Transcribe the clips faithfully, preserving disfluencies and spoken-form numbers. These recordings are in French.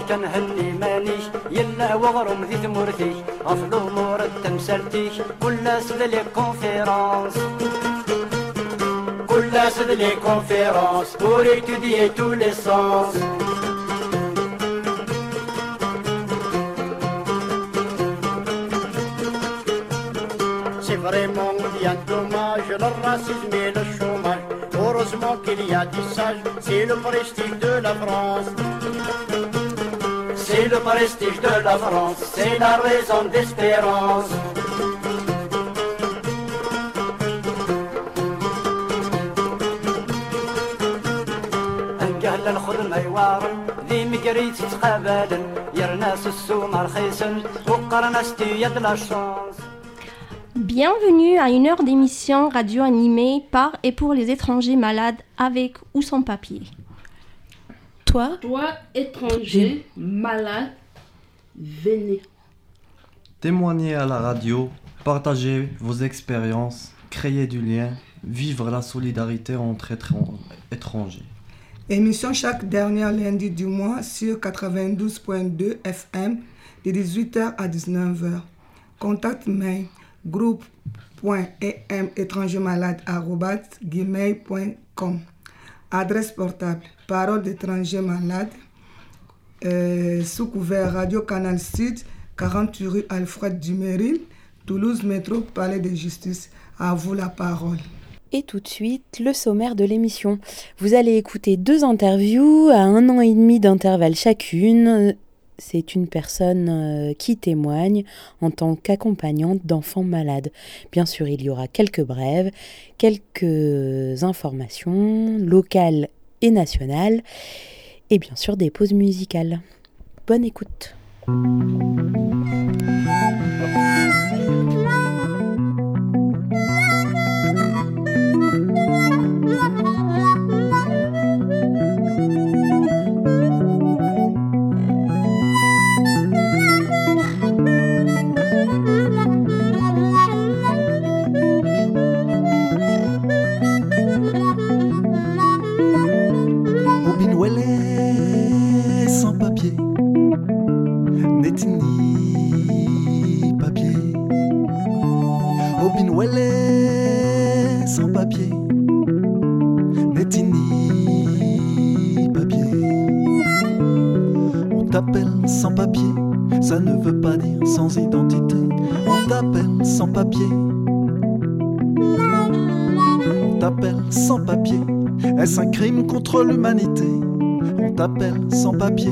كنهني مانيش يلا وغرم ذي ثمورتي غفلو مورد تمسالتي كل سد لي كونفيرونس كل سد لي كونفيرونس pour étudier tous les sens. C'est vraiment bien dommage le racisme et le chômage. Heureusement qu'il y a des sages, c'est le prestige de la France. C'est le prestige de la France, c'est la raison d'espérance. انقهل الخدمة يوارن ذي مقريت تقابلن يرناس السومة رخيصن وقرناس تياد لا شانس. Bienvenue à une heure d'émission radio animée par et pour les étrangers malades avec ou sans papier. Toi, Toi, étranger, malade, venez. Témoignez à la radio, partagez vos expériences, créez du lien, vivre la solidarité entre étran- étrangers. Émission chaque dernier lundi du mois sur quatre-vingt-douze virgule deux F M de dix-huit heures à dix-neuf heures. Contact mail groupe.em étrangermalade arobase gmail point com. Adresse portable Parole d'étranger malade euh, sous couvert Radio Canal Sud, quarante rue Alfred Duméry, Toulouse Métro, Palais de Justice. À vous la parole. Et tout de suite, le sommaire de l'émission. Vous allez écouter deux interviews à un an et demi d'intervalle chacune. C'est une personne euh, qui témoigne en tant qu'accompagnante d'enfants malades. Bien sûr, il y aura quelques brèves, quelques informations locales et nationales, et bien sûr des pauses musicales. Bonne écoute. Sans papier, n'est ni papier. Obinwele sans papier, n'est ni papier. On t'appelle sans papier, ça ne veut pas dire sans identité. On t'appelle sans papier. On t'appelle sans papier, est-ce un crime contre l'humanité? On t'appelle sans papier.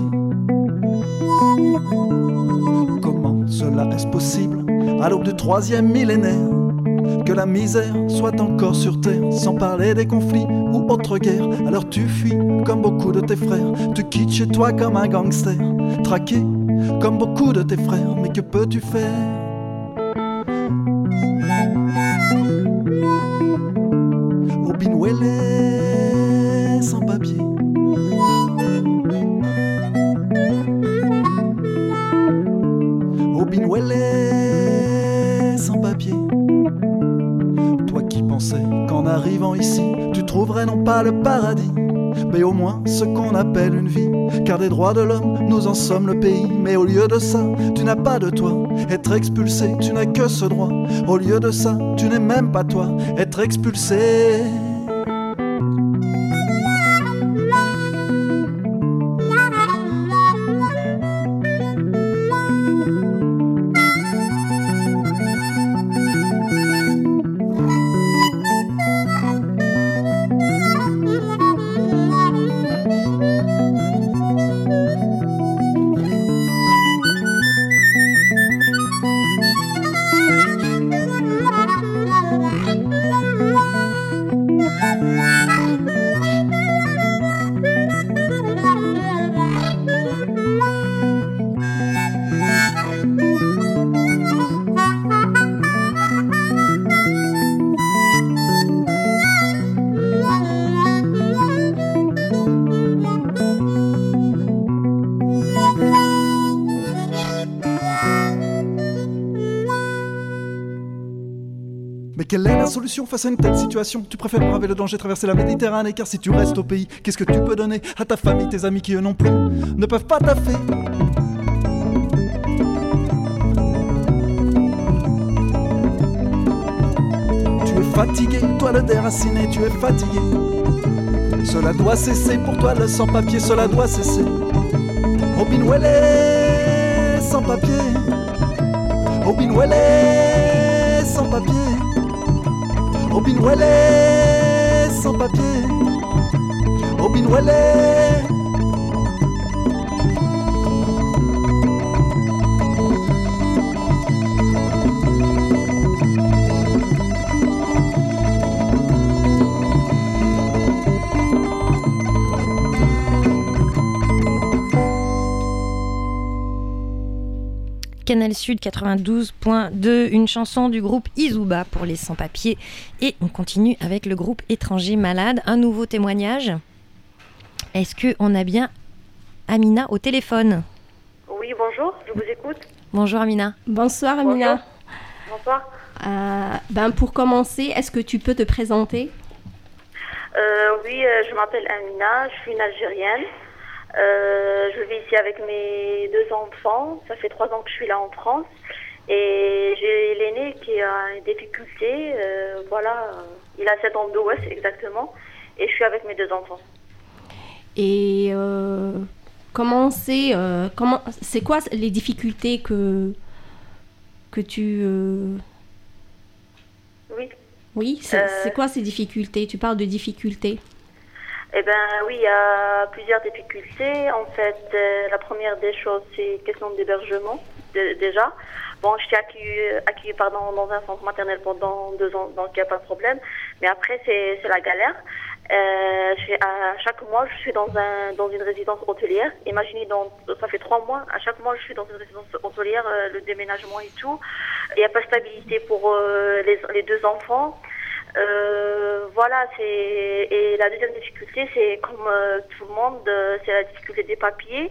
Comment cela est-ce possible à l'aube du troisième millénaire que la misère soit encore sur terre, sans parler des conflits ou autres guerres? Alors tu fuis comme beaucoup de tes frères, tu quittes chez toi comme un gangster, traqué comme beaucoup de tes frères, mais que peux-tu faire? Obinwele sans papier. Obinwele sans papier. Toi qui pensais qu'en arrivant ici tu trouverais non pas le paradis, mais au moins ce qu'on appelle une vie, car des droits de l'homme nous en sommes le pays. Mais au lieu de ça, tu n'as pas de toi. Être expulsé, tu n'as que ce droit. Au lieu de ça, tu n'es même pas toi. Être expulsé. Quelle est la solution face à une telle situation? Tu préfères braver le danger, traverser la Méditerranée, car si tu restes au pays, qu'est-ce que tu peux donner à ta famille, tes amis qui eux non plus ne peuvent pas taffer? Tu es fatigué, toi le déraciné, tu es fatigué. Cela doit cesser, pour toi le sans-papier, cela doit cesser. Obinouélé, sans-papier. Obinouélé, sans-papier. Obinouélé, sans-papier. Obinouélé. Canal Sud quatre-vingt-douze point deux, une chanson du groupe Izuba pour les sans-papiers. Et on continue avec le groupe Étranger Malade. Un nouveau témoignage. Est-ce qu'on a bien Amina au téléphone? Oui, bonjour, je vous écoute. Bonjour Amina. Bonsoir Amina. Bonsoir. Euh, ben pour commencer, est-ce que tu peux te présenter? euh, Oui, euh, je m'appelle Amina, je suis une Algérienne. Euh, je vis ici avec mes deux enfants. Ça fait trois ans que je suis là en France. Et j'ai l'aîné qui a des difficultés. Euh, voilà, il a sept ans de Ouest exactement. Et je suis avec mes deux enfants. Et euh, comment c'est euh, comment c'est quoi les difficultés que que tu euh... Oui. Oui, c'est, euh... c'est quoi ces difficultés? Tu parles de difficultés. Eh bien, oui, il y a plusieurs difficultés. En fait, euh, la première des choses, c'est question d'hébergement, de, déjà. Bon, je suis accueillie, accueillie pardon, dans un centre maternel pendant deux ans, donc il n'y a pas de problème. Mais après, c'est, c'est la galère. Euh, je suis, à chaque mois, je suis dans, un, dans une résidence hôtelière. Imaginez, dans, ça fait trois mois, à chaque mois, je suis dans une résidence hôtelière, euh, le déménagement et tout. Il n'y a pas de stabilité pour euh, les, les deux enfants. Euh, voilà, c'est et la deuxième difficulté, c'est comme euh, tout le monde, euh, c'est la difficulté des papiers.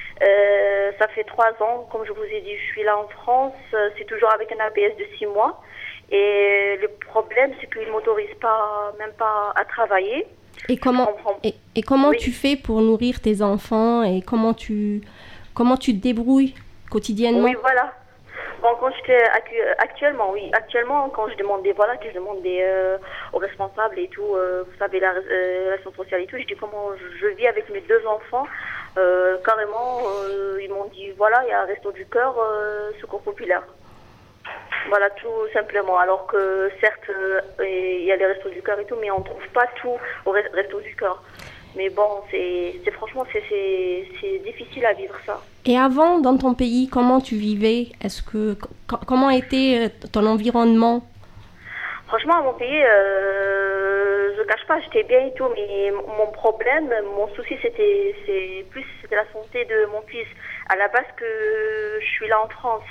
Euh, ça fait trois ans, comme je vous ai dit, je suis là en France. Euh, c'est toujours avec un A P S de six mois. Et le problème, c'est qu'ils ne m'autorisent pas, même pas à travailler. Et comment et, et comment oui. tu fais pour nourrir tes enfants et comment tu comment tu te débrouilles quotidiennement? Oui, voilà. Bon, quand j'étais actuellement, oui, actuellement, quand je demande des, voilà, que je demande des, euh, aux responsables et tout, euh, vous savez, la euh, relation sociale et tout, je dis comment je, je vis avec mes deux enfants, euh, carrément, euh, ils m'ont dit, voilà, il y a un resto du cœur, euh, secours populaire. Voilà, tout simplement. Alors que, certes, euh, il y a les restos du cœur et tout, mais on ne trouve pas tout au resto du cœur. Mais bon, c'est, c'est franchement, c'est, c'est, c'est difficile à vivre ça. Et avant, dans ton pays, comment tu vivais? Est-ce que c- comment était ton environnement? Franchement, à mon pays, euh, je cache pas, j'étais bien et tout, mais mon problème, mon souci, c'était, c'est plus c'était la santé de mon fils. À la base, que je suis là en France,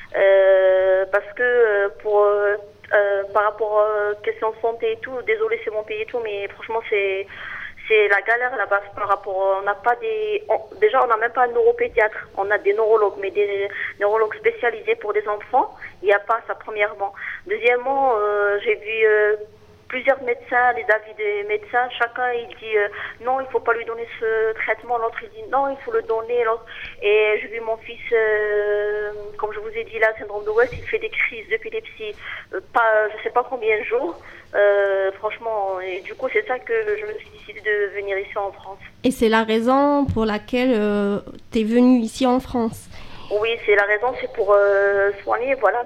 euh, parce que pour euh, par rapport à question de santé et tout, désolé, c'est mon pays et tout, mais franchement, c'est C'est la galère là-bas par rapport, on n'a pas des, on, déjà on n'a même pas un neuropédiatre, on a des neurologues, mais des neurologues spécialisés pour des enfants, il n'y a pas ça premièrement. Deuxièmement, euh, j'ai vu euh, plusieurs médecins, les avis des médecins, chacun il dit euh, non, il faut pas lui donner ce traitement, l'autre il dit non, il faut le donner, l'autre. Et j'ai vu mon fils, euh, comme je vous ai dit là, syndrome de West, il fait des crises d'épilepsie, euh, pas, je sais pas combien de jours. Euh, franchement, et du coup c'est ça que je me suis décidée de venir ici en France. Et c'est la raison pour laquelle euh, tu es venue ici en France? Oui, c'est la raison, c'est pour euh, soigner voilà,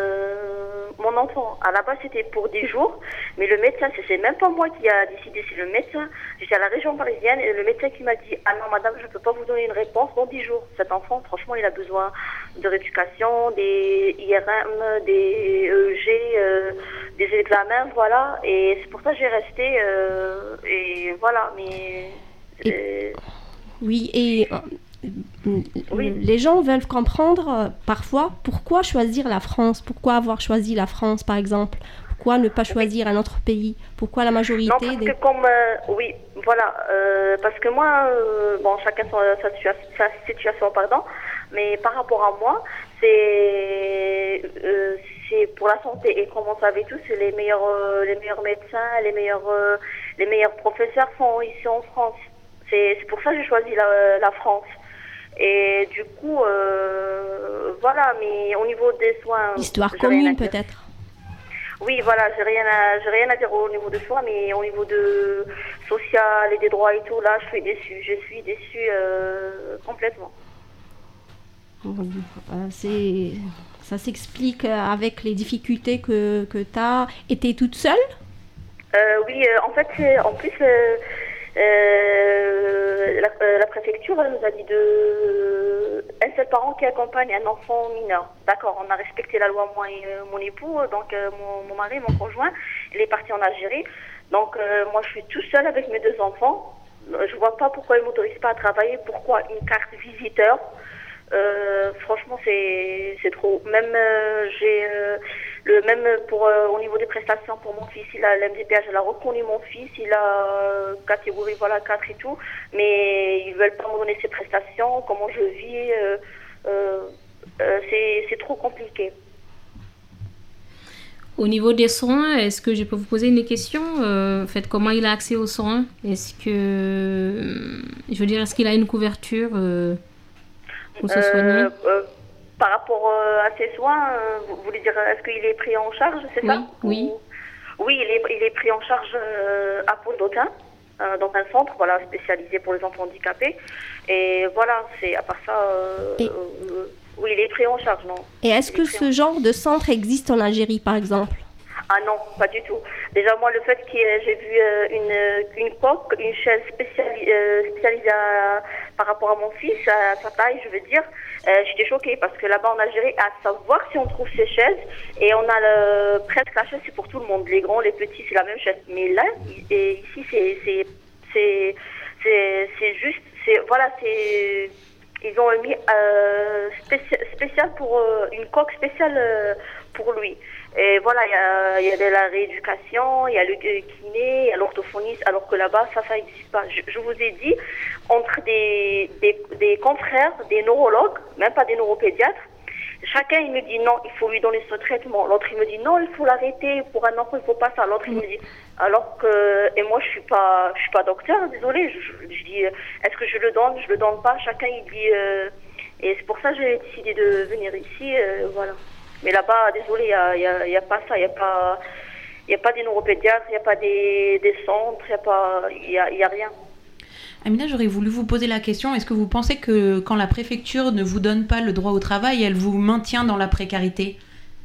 me, mon enfant. À la base c'était pour dix jours, mais le médecin, c'est, c'est même pas moi qui a décidé, c'est le médecin. J'étais à la région parisienne et le médecin qui m'a dit « Ah non madame, je ne peux pas vous donner une réponse dans dix jours. Cet enfant, franchement, il a besoin de rééducation, des I R M, des E E G, euh, des examens, voilà. » Et c'est pour ça que j'ai resté, euh, et voilà, mais... Et, oui, et... Oui. Les gens veulent comprendre euh, parfois pourquoi choisir la France, pourquoi avoir choisi la France par exemple, pourquoi ne pas choisir oui. un autre pays, pourquoi la majorité non, parce des... que comme euh, oui voilà euh, parce que moi euh, bon chacun sa, sa, sa situation pardon, mais par rapport à moi c'est euh, c'est pour la santé. Et comme on savait tous, les meilleurs, euh, les meilleurs médecins, les meilleurs, euh, les meilleurs professeurs sont ici en France. C'est, c'est pour ça que j'ai choisi la, la France. Et du coup, euh, voilà, mais au niveau des soins... Histoire commune peut-être. Oui, voilà, j'ai rien à, j'ai rien à dire au niveau de soins, mais au niveau de social et des droits et tout, là, je suis déçue. Je suis déçue euh, complètement. Euh, c'est, ça s'explique avec les difficultés que, que tu as. Et tu es toute seule? euh, Oui, euh, en fait, en plus... Euh, Euh, la, euh, la préfecture elle nous a dit de un seul parent qui accompagne un enfant mineur. D'accord, on a respecté la loi, moi et euh, mon époux, donc euh, mon, mon mari, mon conjoint, il est parti en Algérie. Donc euh, moi je suis tout seule avec mes deux enfants. Je vois pas pourquoi ils m'autorisent pas à travailler, pourquoi une carte visiteur. Euh, franchement c'est c'est trop. Même euh, j'ai euh, le même pour euh, au niveau des prestations pour mon fils, il a l'M D P H, elle a reconnu mon fils, il a euh, catégorie voilà quatre et tout, mais ils veulent pas me donner ses prestations, comment je vis, euh, euh, euh, c'est c'est trop compliqué. Au niveau des soins, est-ce que je peux vous poser une question euh, en fait, comment il a accès aux soins? Est-ce que je veux dire, est-ce qu'il a une couverture euh, pour se soigner? euh, euh, Par rapport euh, à ses soins, euh, vous voulez dire, est-ce qu'il est pris en charge, c'est oui, ça? Oui, Ou... Oui, il est, il est pris en charge euh, à Pont-d'Autun, euh, dans un centre voilà, spécialisé pour les enfants handicapés. Et voilà, c'est à part ça, euh, Et... euh, oui, il est pris en charge, non. Et est-ce que ce en... genre de centre existe en Algérie, par exemple? Ah non, pas du tout. Déjà, moi, le fait que j'ai vu euh, une, une coque, une chaise spéciali- euh, spécialisée à, par rapport à mon fils, à sa taille, je veux dire, euh, j'étais choquée parce que là-bas en Algérie, à savoir si on trouve ces chaises, et on a le, presque la chaise, c'est pour tout le monde. Les grands, les petits, c'est la même chaise. Mais là, et ici, c'est, c'est, c'est, c'est, c'est juste, c'est, voilà, c'est... Ils ont mis euh, spécial, spécial pour euh, une coque spéciale euh, pour lui. Et voilà, il y a, y a de la rééducation, il y a le kiné, il y a l'orthophoniste, alors que là-bas, ça, ça n'existe pas. Je, je vous ai dit, entre des, des, des confrères, des neurologues, même pas des neuropédiatres, chacun, il me dit non, il faut lui donner ce traitement. L'autre, il me dit non, il faut l'arrêter. Pour un enfant, il faut pas ça. L'autre, il me dit, alors que, et moi, je suis pas, je suis pas docteur, désolée. Je, je, je dis, est-ce que je le donne, je le donne pas. Chacun, il dit, euh, et c'est pour ça que j'ai décidé de venir ici, euh, voilà. Mais là-bas, désolée, il y a, y a, y a pas ça, il y a pas, il y a pas des neuropédiatres, il y a pas des, des centres, il y a pas, il y a, y a rien. Amina, j'aurais voulu vous poser la question, est-ce que vous pensez que quand la préfecture ne vous donne pas le droit au travail, elle vous maintient dans la précarité?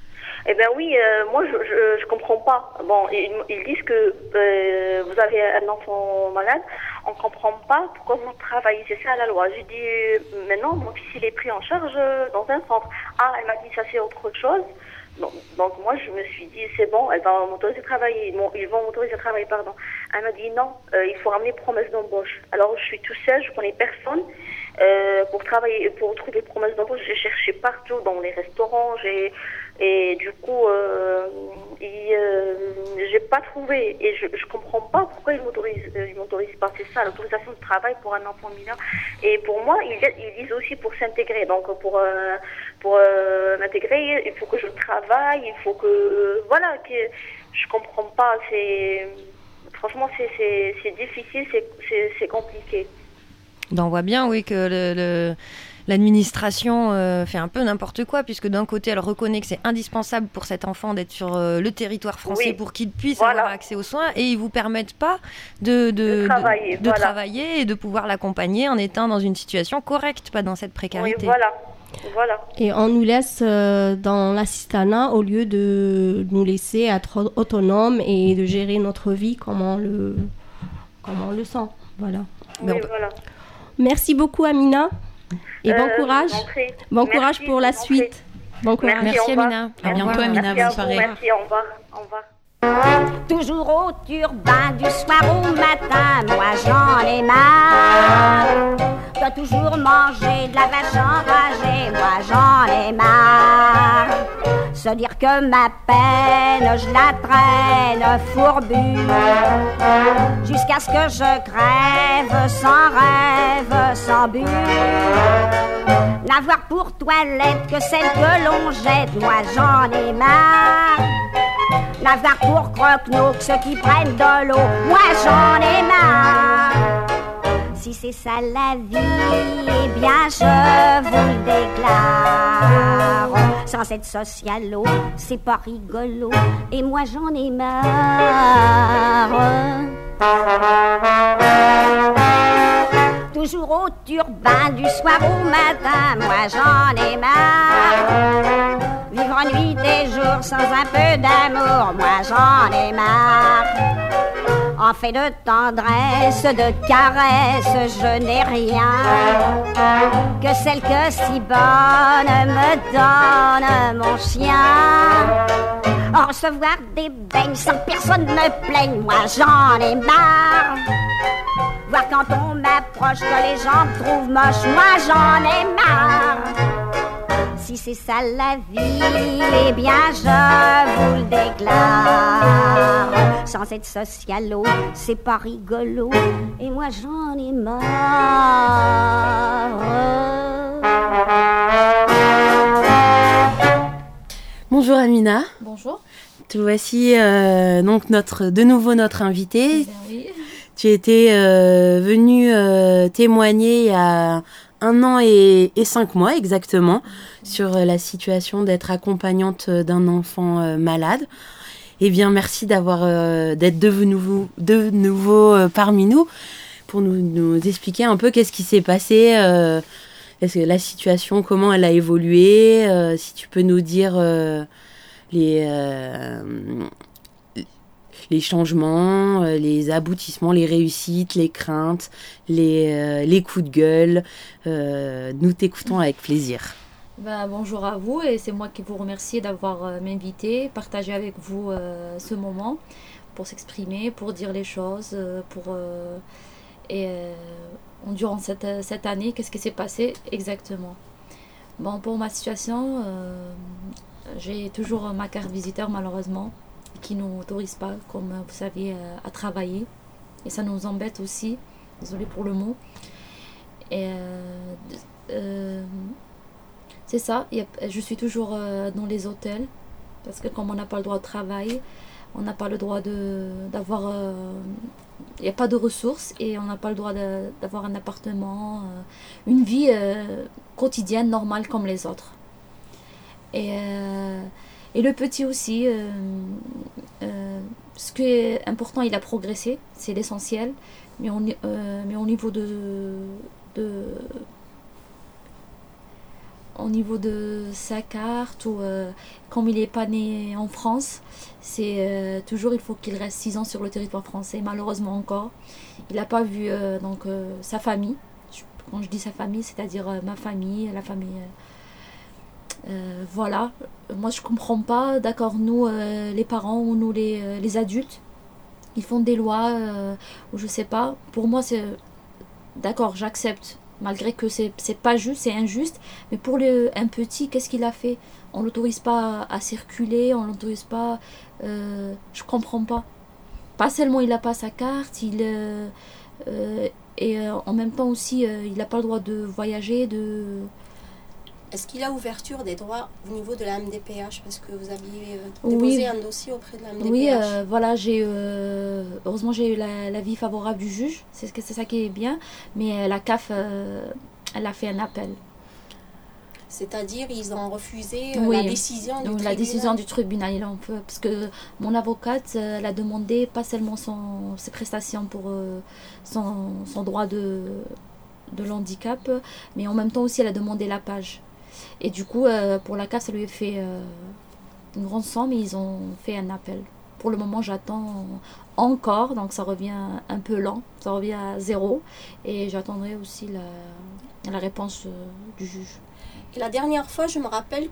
Eh bien oui, euh, moi je, je je comprends pas. Bon, ils, ils disent que euh, vous avez un enfant malade, on comprend pas pourquoi vous travaillez, c'est ça la loi. J'ai dit, maintenant mon fils il est pris en charge dans un centre. Ah, elle m'a dit ça c'est autre chose. Donc, donc moi je me suis dit c'est bon, elle va m'autoriser à travailler, ils, ils vont m'autoriser à travailler, pardon. Elle m'a dit non, euh, il faut ramener promesse d'embauche. Alors je suis tout seule, je connais personne euh, pour travailler, pour trouver promesse d'embauche. J'ai cherché partout dans les restaurants, j'ai et du coup euh, et, euh, j'ai pas trouvé et je je comprends pas pourquoi ils m'autorisent, ils m'autorisent pas. C'est ça l'autorisation de travail pour un enfant mineur. Et pour moi ils, ils disent aussi pour s'intégrer, donc pour euh, pour euh, m'intégrer il faut que je travaille, il faut que euh, voilà que je comprends pas. C'est franchement c'est c'est c'est difficile, c'est c'est c'est compliqué. On voit bien, oui, que le, le, l'administration euh, fait un peu n'importe quoi, puisque d'un côté, elle reconnaît que c'est indispensable pour cet enfant d'être sur euh, le territoire français oui. pour qu'il puisse voilà. avoir accès aux soins, et ils ne vous permettent pas de, de, de, travailler, de, de voilà. travailler et de pouvoir l'accompagner en étant dans une situation correcte, pas dans cette précarité. Oui, voilà. Voilà. Et on nous laisse euh, dans l'assistanat au lieu de nous laisser être autonomes et de gérer notre vie comme on le, comme on le sent. Voilà. Oui, on... voilà. Merci beaucoup Amina et bon euh, courage. Bon merci, courage pour la suite. Bon courage. Merci, merci Amina. À bientôt Amina, bonne soirée. Merci, au revoir. Au revoir. Toujours au turbin du soir au matin, moi j'en ai marre. De toujours manger de la vache enragée, moi j'en ai marre. Se dire que ma peine, je la traîne fourbue, jusqu'à parce que je crève sans rêve, sans but. N'avoir pour toilette que celle que l'on jette, moi j'en ai marre. N'avoir pour croque-nous que ceux qui prennent de l'eau, moi j'en ai marre. Si c'est ça la vie, eh bien je vous le déclare. Sans être socialo, c'est pas rigolo, et moi j'en ai marre. Toujours au turbin du soir au matin, moi j'en ai marre. Vivre nuit et jour sans un peu d'amour, moi j'en ai marre. En fait de tendresse, de caresse, je n'ai rien que celle que si bonne me donne mon chien. En recevoir des beignes sans que personne me plaigne, moi j'en ai marre. Voir quand on m'approche que les gens me trouvent moche, moi j'en ai marre. Si c'est ça la vie, eh bien je vous le déclare. Sans être socialo, c'est pas rigolo, et moi j'en ai marre. Bonjour Amina. Bonjour. Te voici euh, donc notre, de nouveau notre invitée. Eh bien, oui. Tu étais euh, venue euh, témoigner il y a un an et, et cinq mois exactement sur la situation d'être accompagnante d'un enfant euh, malade. Eh bien, merci d'avoir euh, d'être de nouveau, de nouveau euh, parmi nous pour nous, nous expliquer un peu qu'est-ce qui s'est passé, euh, est-ce que la situation, comment elle a évolué, euh, si tu peux nous dire euh, les... Euh, les changements, euh, les aboutissements, les réussites, les craintes, les, euh, les coups de gueule. Euh, nous t'écoutons avec plaisir. Ben, bonjour à vous, et c'est moi qui vous remercie d'avoir euh, m'invité, partager avec vous euh, ce moment pour s'exprimer, pour dire les choses, euh, pour euh, et euh, durant cette, cette année, qu'est-ce qui s'est passé exactement. Bon, pour ma situation, euh, j'ai toujours ma carte visiteur malheureusement, qui ne nous autorise pas, comme vous savez, à travailler. Et ça nous embête aussi. Désolée pour le mot. Et euh, euh, c'est ça. Je suis toujours euh, dans les hôtels. Parce que comme on n'a pas le droit de travail, on n'a pas le droit de, d'avoir... Il euh, n'y a pas de ressources et on n'a pas le droit de, d'avoir un appartement, euh, une vie euh, quotidienne, normale comme les autres. Et... Euh, Et le petit aussi, euh, euh, ce qui est important, il a progressé, c'est l'essentiel. Mais, on, euh, mais au niveau de, de, au niveau de sa carte, ou euh, comme il n'est pas né en France, c'est euh, toujours il faut qu'il reste six ans sur le territoire français, malheureusement encore. Il n'a pas vu euh, donc, euh, sa famille. Quand je dis sa famille, c'est-à-dire euh, ma famille, la famille... Euh, Euh, voilà, moi je comprends pas, d'accord, nous euh, les parents ou nous les, euh, les adultes, ils font des lois euh, ou je sais pas, pour moi c'est d'accord, j'accepte, malgré que c'est, c'est pas juste, c'est injuste, mais pour le, un petit, qu'est-ce qu'il a fait? On l'autorise pas à, à circuler, on l'autorise pas, euh, je comprends pas. Pas seulement il a pas sa carte, il euh, euh, et euh, en même temps aussi euh, il n'a pas le droit de voyager, de... Est-ce qu'il a ouverture des droits au niveau de la M D P H? Parce que vous aviez euh, déposé oui. un dossier auprès de la M D P H. Oui, euh, voilà, j'ai euh, heureusement j'ai eu la, l'avis favorable du juge, c'est, c'est ça qui est bien, mais euh, la C A F, euh, elle a fait un appel. C'est-à-dire, ils ont refusé euh, oui. la décision du Donc, tribunal. La décision du tribunal, il en peut, parce que mon avocate, elle a demandé pas seulement son, ses prestations pour euh, son, son droit de, de l'handicap, mais en même temps aussi, elle a demandé la page. Et du coup, euh, pour la C A F, ça lui a fait euh, une grande somme, et ils ont fait un appel. Pour le moment, j'attends encore, donc ça revient un peu lent, ça revient à zéro, et j'attendrai aussi la, la réponse euh, du juge. Et la dernière fois, je me rappelle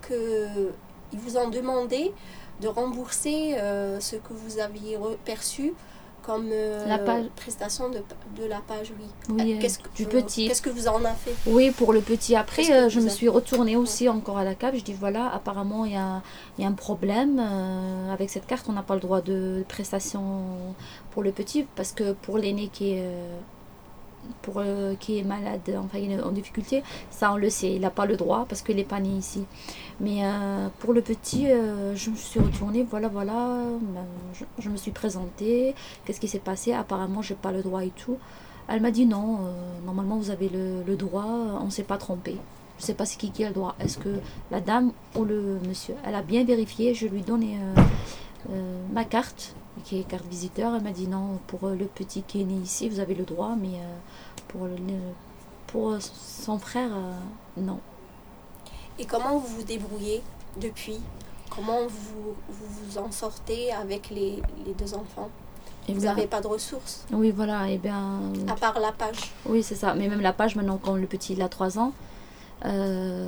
qu'ils vous ont demandé de rembourser euh, ce que vous aviez perçu comme euh, La page. prestation de, de la page, oui. Oui, Euh, qu'est-ce que, du euh, petit. Qu'est-ce que vous en avez fait? Oui, pour le petit. Après, Qu'est-ce que euh, je vous me avez suis retournée aussi encore à la C A P. Je dis voilà, apparemment, il y a, il y a un problème. euh, avec cette carte, on n'a pas le droit de prestation pour le petit, parce que pour l'aîné qui est, euh, pour, euh, qui est malade, enfin, il est en difficulté, ça, on le sait. Il n'a pas le droit parce qu'il n'est pas né ici. Mais euh, pour le petit, euh, je me suis retournée, voilà, voilà. ben, je, je me suis présentée. Qu'est-ce qui s'est passé? Apparemment, j'ai pas le droit et tout. Elle m'a dit non, euh, normalement vous avez le, le droit, on ne s'est pas trompé. Je ne sais pas c'est qui qui a le droit. Est-ce que la dame ou le monsieur? Elle a bien vérifié, je lui ai donné euh, euh, ma carte, qui est carte visiteur. Elle m'a dit non, pour le petit qui est né ici, vous avez le droit, mais euh, pour, le, pour son frère, euh, non. Et comment vous vous débrouillez depuis? Comment vous vous, vous en sortez avec les, les deux enfants? Et vous bien, n'avez pas de ressources? Oui, voilà, et bien... À part la page? Oui, c'est ça. Mais même la page, maintenant, quand le petit il a trois ans, euh,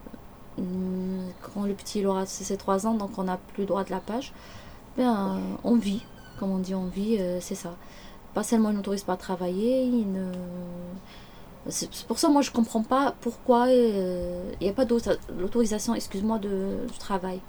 quand le petit il aura ses trois ans, donc on n'a plus le droit de la page, bien, on vit. Comme on dit, on vit, euh, c'est ça. Pas seulement, il n'autorise pas à travailler, il ne... C'est pour ça, moi, je comprends pas pourquoi euh, il n'y a pas d'autorisation, excuse-moi, de, du travail.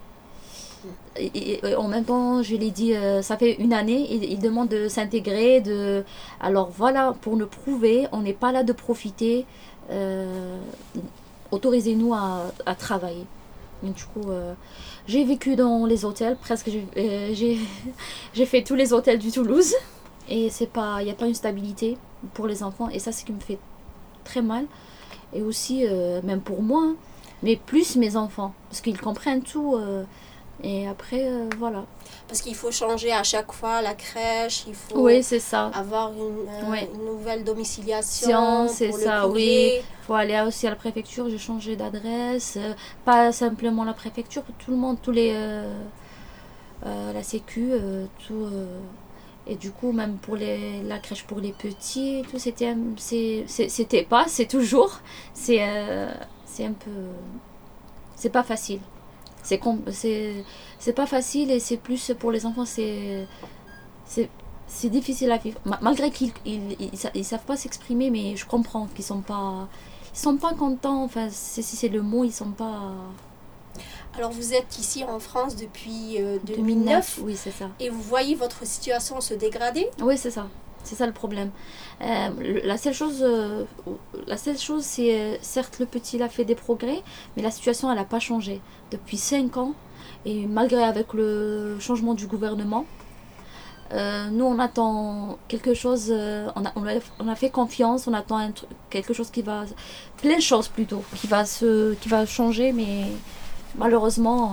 Et, et, en même temps, je l'ai dit, euh, ça fait une année, il, il demande de s'intégrer. De... Alors voilà, pour nous prouver, on n'est pas là de profiter. Euh, autorisez-nous à, à travailler. Donc, du coup, euh, j'ai vécu dans les hôtels, presque, j'ai euh, fait tous les hôtels du Toulouse. Et c'est pas, il n'y a pas une stabilité pour les enfants. Et ça, c'est ce qui me fait très mal. Et aussi, euh, même pour moi, hein, mais plus mes enfants, parce qu'ils comprennent tout. Euh, et après, euh, voilà. Parce qu'il faut changer à chaque fois la crèche, il faut oui, c'est ça. avoir une, euh, oui. une nouvelle domiciliation. C'est ça, oui. Il faut aller aussi à la préfecture, j'ai changé d'adresse. Euh, pas simplement la préfecture, tout le monde, tous les... Euh, euh, la sécu, euh, tout... Euh, et du coup, même pour les, la crèche pour les petits, tout, c'était, c'était pas, c'est toujours, c'est, euh, c'est un peu, c'est pas facile. C'est, c'est, c'est pas facile et c'est plus pour les enfants, c'est, c'est, c'est difficile à vivre. Malgré qu'ils ils, ils, ils savent pas s'exprimer, mais je comprends qu'ils sont pas, ils sont pas contents. Enfin, si c'est le mot, ils sont pas. Alors vous êtes ici en France depuis euh, deux mille neuf, deux mille neuf, oui, c'est ça. Et vous voyez votre situation se dégrader? Oui, c'est ça. C'est ça le problème. Euh, la seule chose, euh, la seule chose, c'est euh, certes le petit il a fait des progrès, mais la situation elle n'a pas changé depuis cinq ans. Et malgré avec le changement du gouvernement, euh, nous on attend quelque chose. Euh, on, a, on, a, on a fait confiance, on attend un truc, quelque chose qui va, plein de choses plutôt, qui va se, qui va changer, mais malheureusement,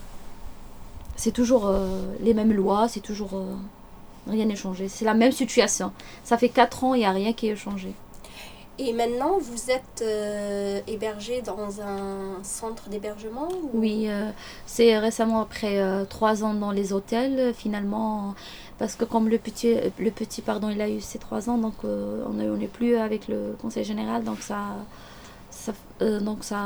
c'est toujours euh, les mêmes lois, c'est toujours euh, rien n'est changé. C'est la même situation. Ça fait quatre ans, il n'y a rien qui est changé. Et maintenant, vous êtes euh, hébergé dans un centre d'hébergement ou... Oui, euh, c'est récemment après euh, trois ans dans les hôtels, finalement, parce que comme le petit, le petit pardon, il a eu ses trois ans, donc euh, on n'est plus avec le conseil général, donc ça, ça euh, donc ça.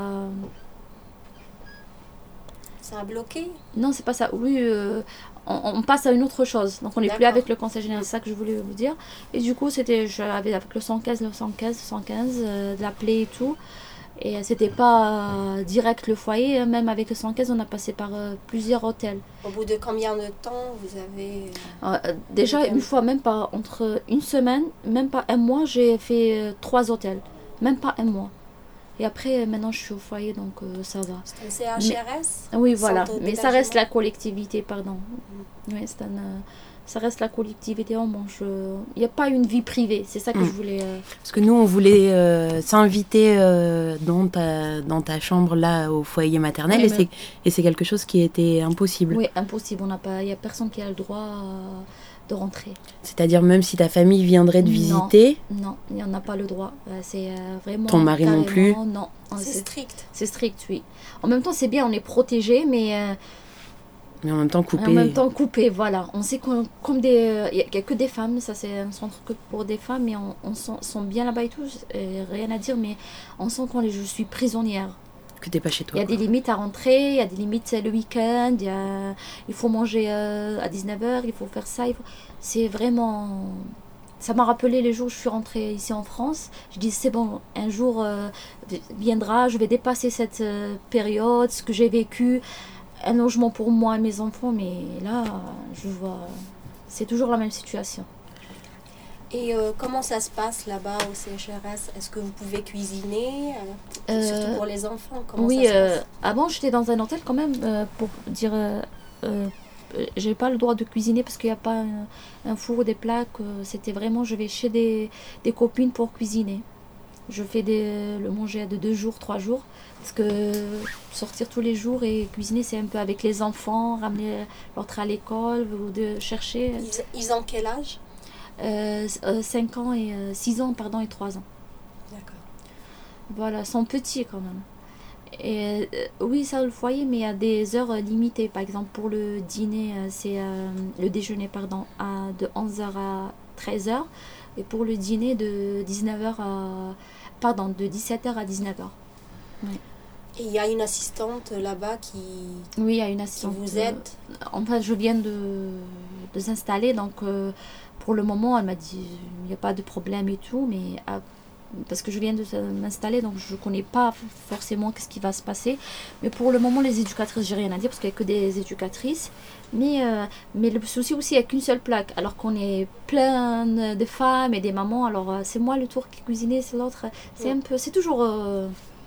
Ça a bloqué? Non, c'est pas ça. Oui, euh, on, on passe à une autre chose. Donc on n'est plus avec le conseil général, c'est ça que je voulais vous dire. Et du coup, c'était, j'avais avec le cent quinze, le cent quinze, cent quinze, euh, de l'appeler et tout. Et c'était pas euh, direct le foyer, même avec le cent quinze, on a passé par euh, plusieurs hôtels. Au bout de combien de temps vous avez... Euh, déjà, une fois, même pas, entre une semaine, même pas un mois, j'ai fait euh, trois hôtels. Même pas un mois. Et après, maintenant, je suis au foyer, donc euh, ça va. C'est un C H R S? Mais, oui, voilà. Mais ça reste la collectivité, pardon. Mmh. Oui, c'est un... Euh, ça reste la collectivité en manche. Il n'y a pas une vie privée, c'est ça que mmh. je voulais... Euh... Parce que nous, on voulait euh, s'inviter euh, dans, ta, dans ta chambre, là, au foyer maternel, oui, et, mais... et c'est quelque chose qui était impossible. Oui, impossible. Il n'y a personne qui a le droit euh, de rentrer. C'est-à-dire, même si ta famille viendrait te visiter... Non, il n'y en a pas le droit. Euh, c'est euh, vraiment... Ton mari non plus? Non. C'est strict. C'est strict, oui. En même temps, c'est bien, on est protégé, mais... Euh, Mais en même temps coupé. En même temps coupé, voilà. On sait qu'on, comme des, il n'y a que des femmes, ça c'est un centre que pour des femmes, mais on, on sent, sent bien là-bas et tout, et rien à dire, mais on sent quand je suis prisonnière. Que t'es pas chez toi. Il y a quoi. des limites à rentrer, il y a des limites le week-end, il, y a... il faut manger euh, à dix-neuf heures, il faut faire ça. Il faut... C'est vraiment... Ça m'a rappelé les jours où je suis rentrée ici en France. Je dis c'est bon, un jour euh, viendra, je vais dépasser cette euh, période, ce que j'ai vécu, un logement pour moi et mes enfants. Mais là, je vois, c'est toujours la même situation. Et euh, comment ça se passe là-bas au C H R S? Est-ce que vous pouvez cuisiner euh, Euh, surtout pour les enfants? Comment oui, ça se euh, passe? avant j'étais dans un hôtel quand même, euh, pour dire... Euh, euh, j'ai pas le droit de cuisiner parce qu'il n'y a pas un, un four ou des plaques. euh, C'était vraiment, je vais chez des, des copines pour cuisiner. Je fais des, le manger de deux jours, trois jours. Parce que sortir tous les jours et cuisiner, c'est un peu avec les enfants, ramener l'autre à l'école ou de chercher. Ils, ils ont quel âge? euh, euh, cinq ans et euh, six ans, pardon, et trois ans. D'accord. Voilà, ils sont petits quand même. Et, euh, oui, ça le foyer, mais il y a des heures limitées. Par exemple, pour le dîner, euh, c'est euh, le déjeuner, pardon, à, de onze heures à treize heures. Et pour le dîner, de dix-neuf heures à, pardon, de dix-sept heures à dix-neuf heures. Oui. Et il y a une assistante là-bas qui, Oui, il y a une assistante. qui vous aide? Euh, en fait, je viens de, de s'installer, donc euh, pour le moment, elle m'a dit il n'y a pas de problème et tout, mais à, parce que je viens de m'installer, donc je ne connais pas forcément ce qui va se passer. Mais pour le moment, les éducatrices, j'ai rien à dire parce qu'il n'y a que des éducatrices. Mais, euh, mais le souci aussi, il n'y a qu'une seule plaque, alors qu'on est plein de femmes et des mamans. Alors euh, c'est moi le tour qui cuisine, c'est l'autre. C'est Ouais. un peu, c'est toujours, euh,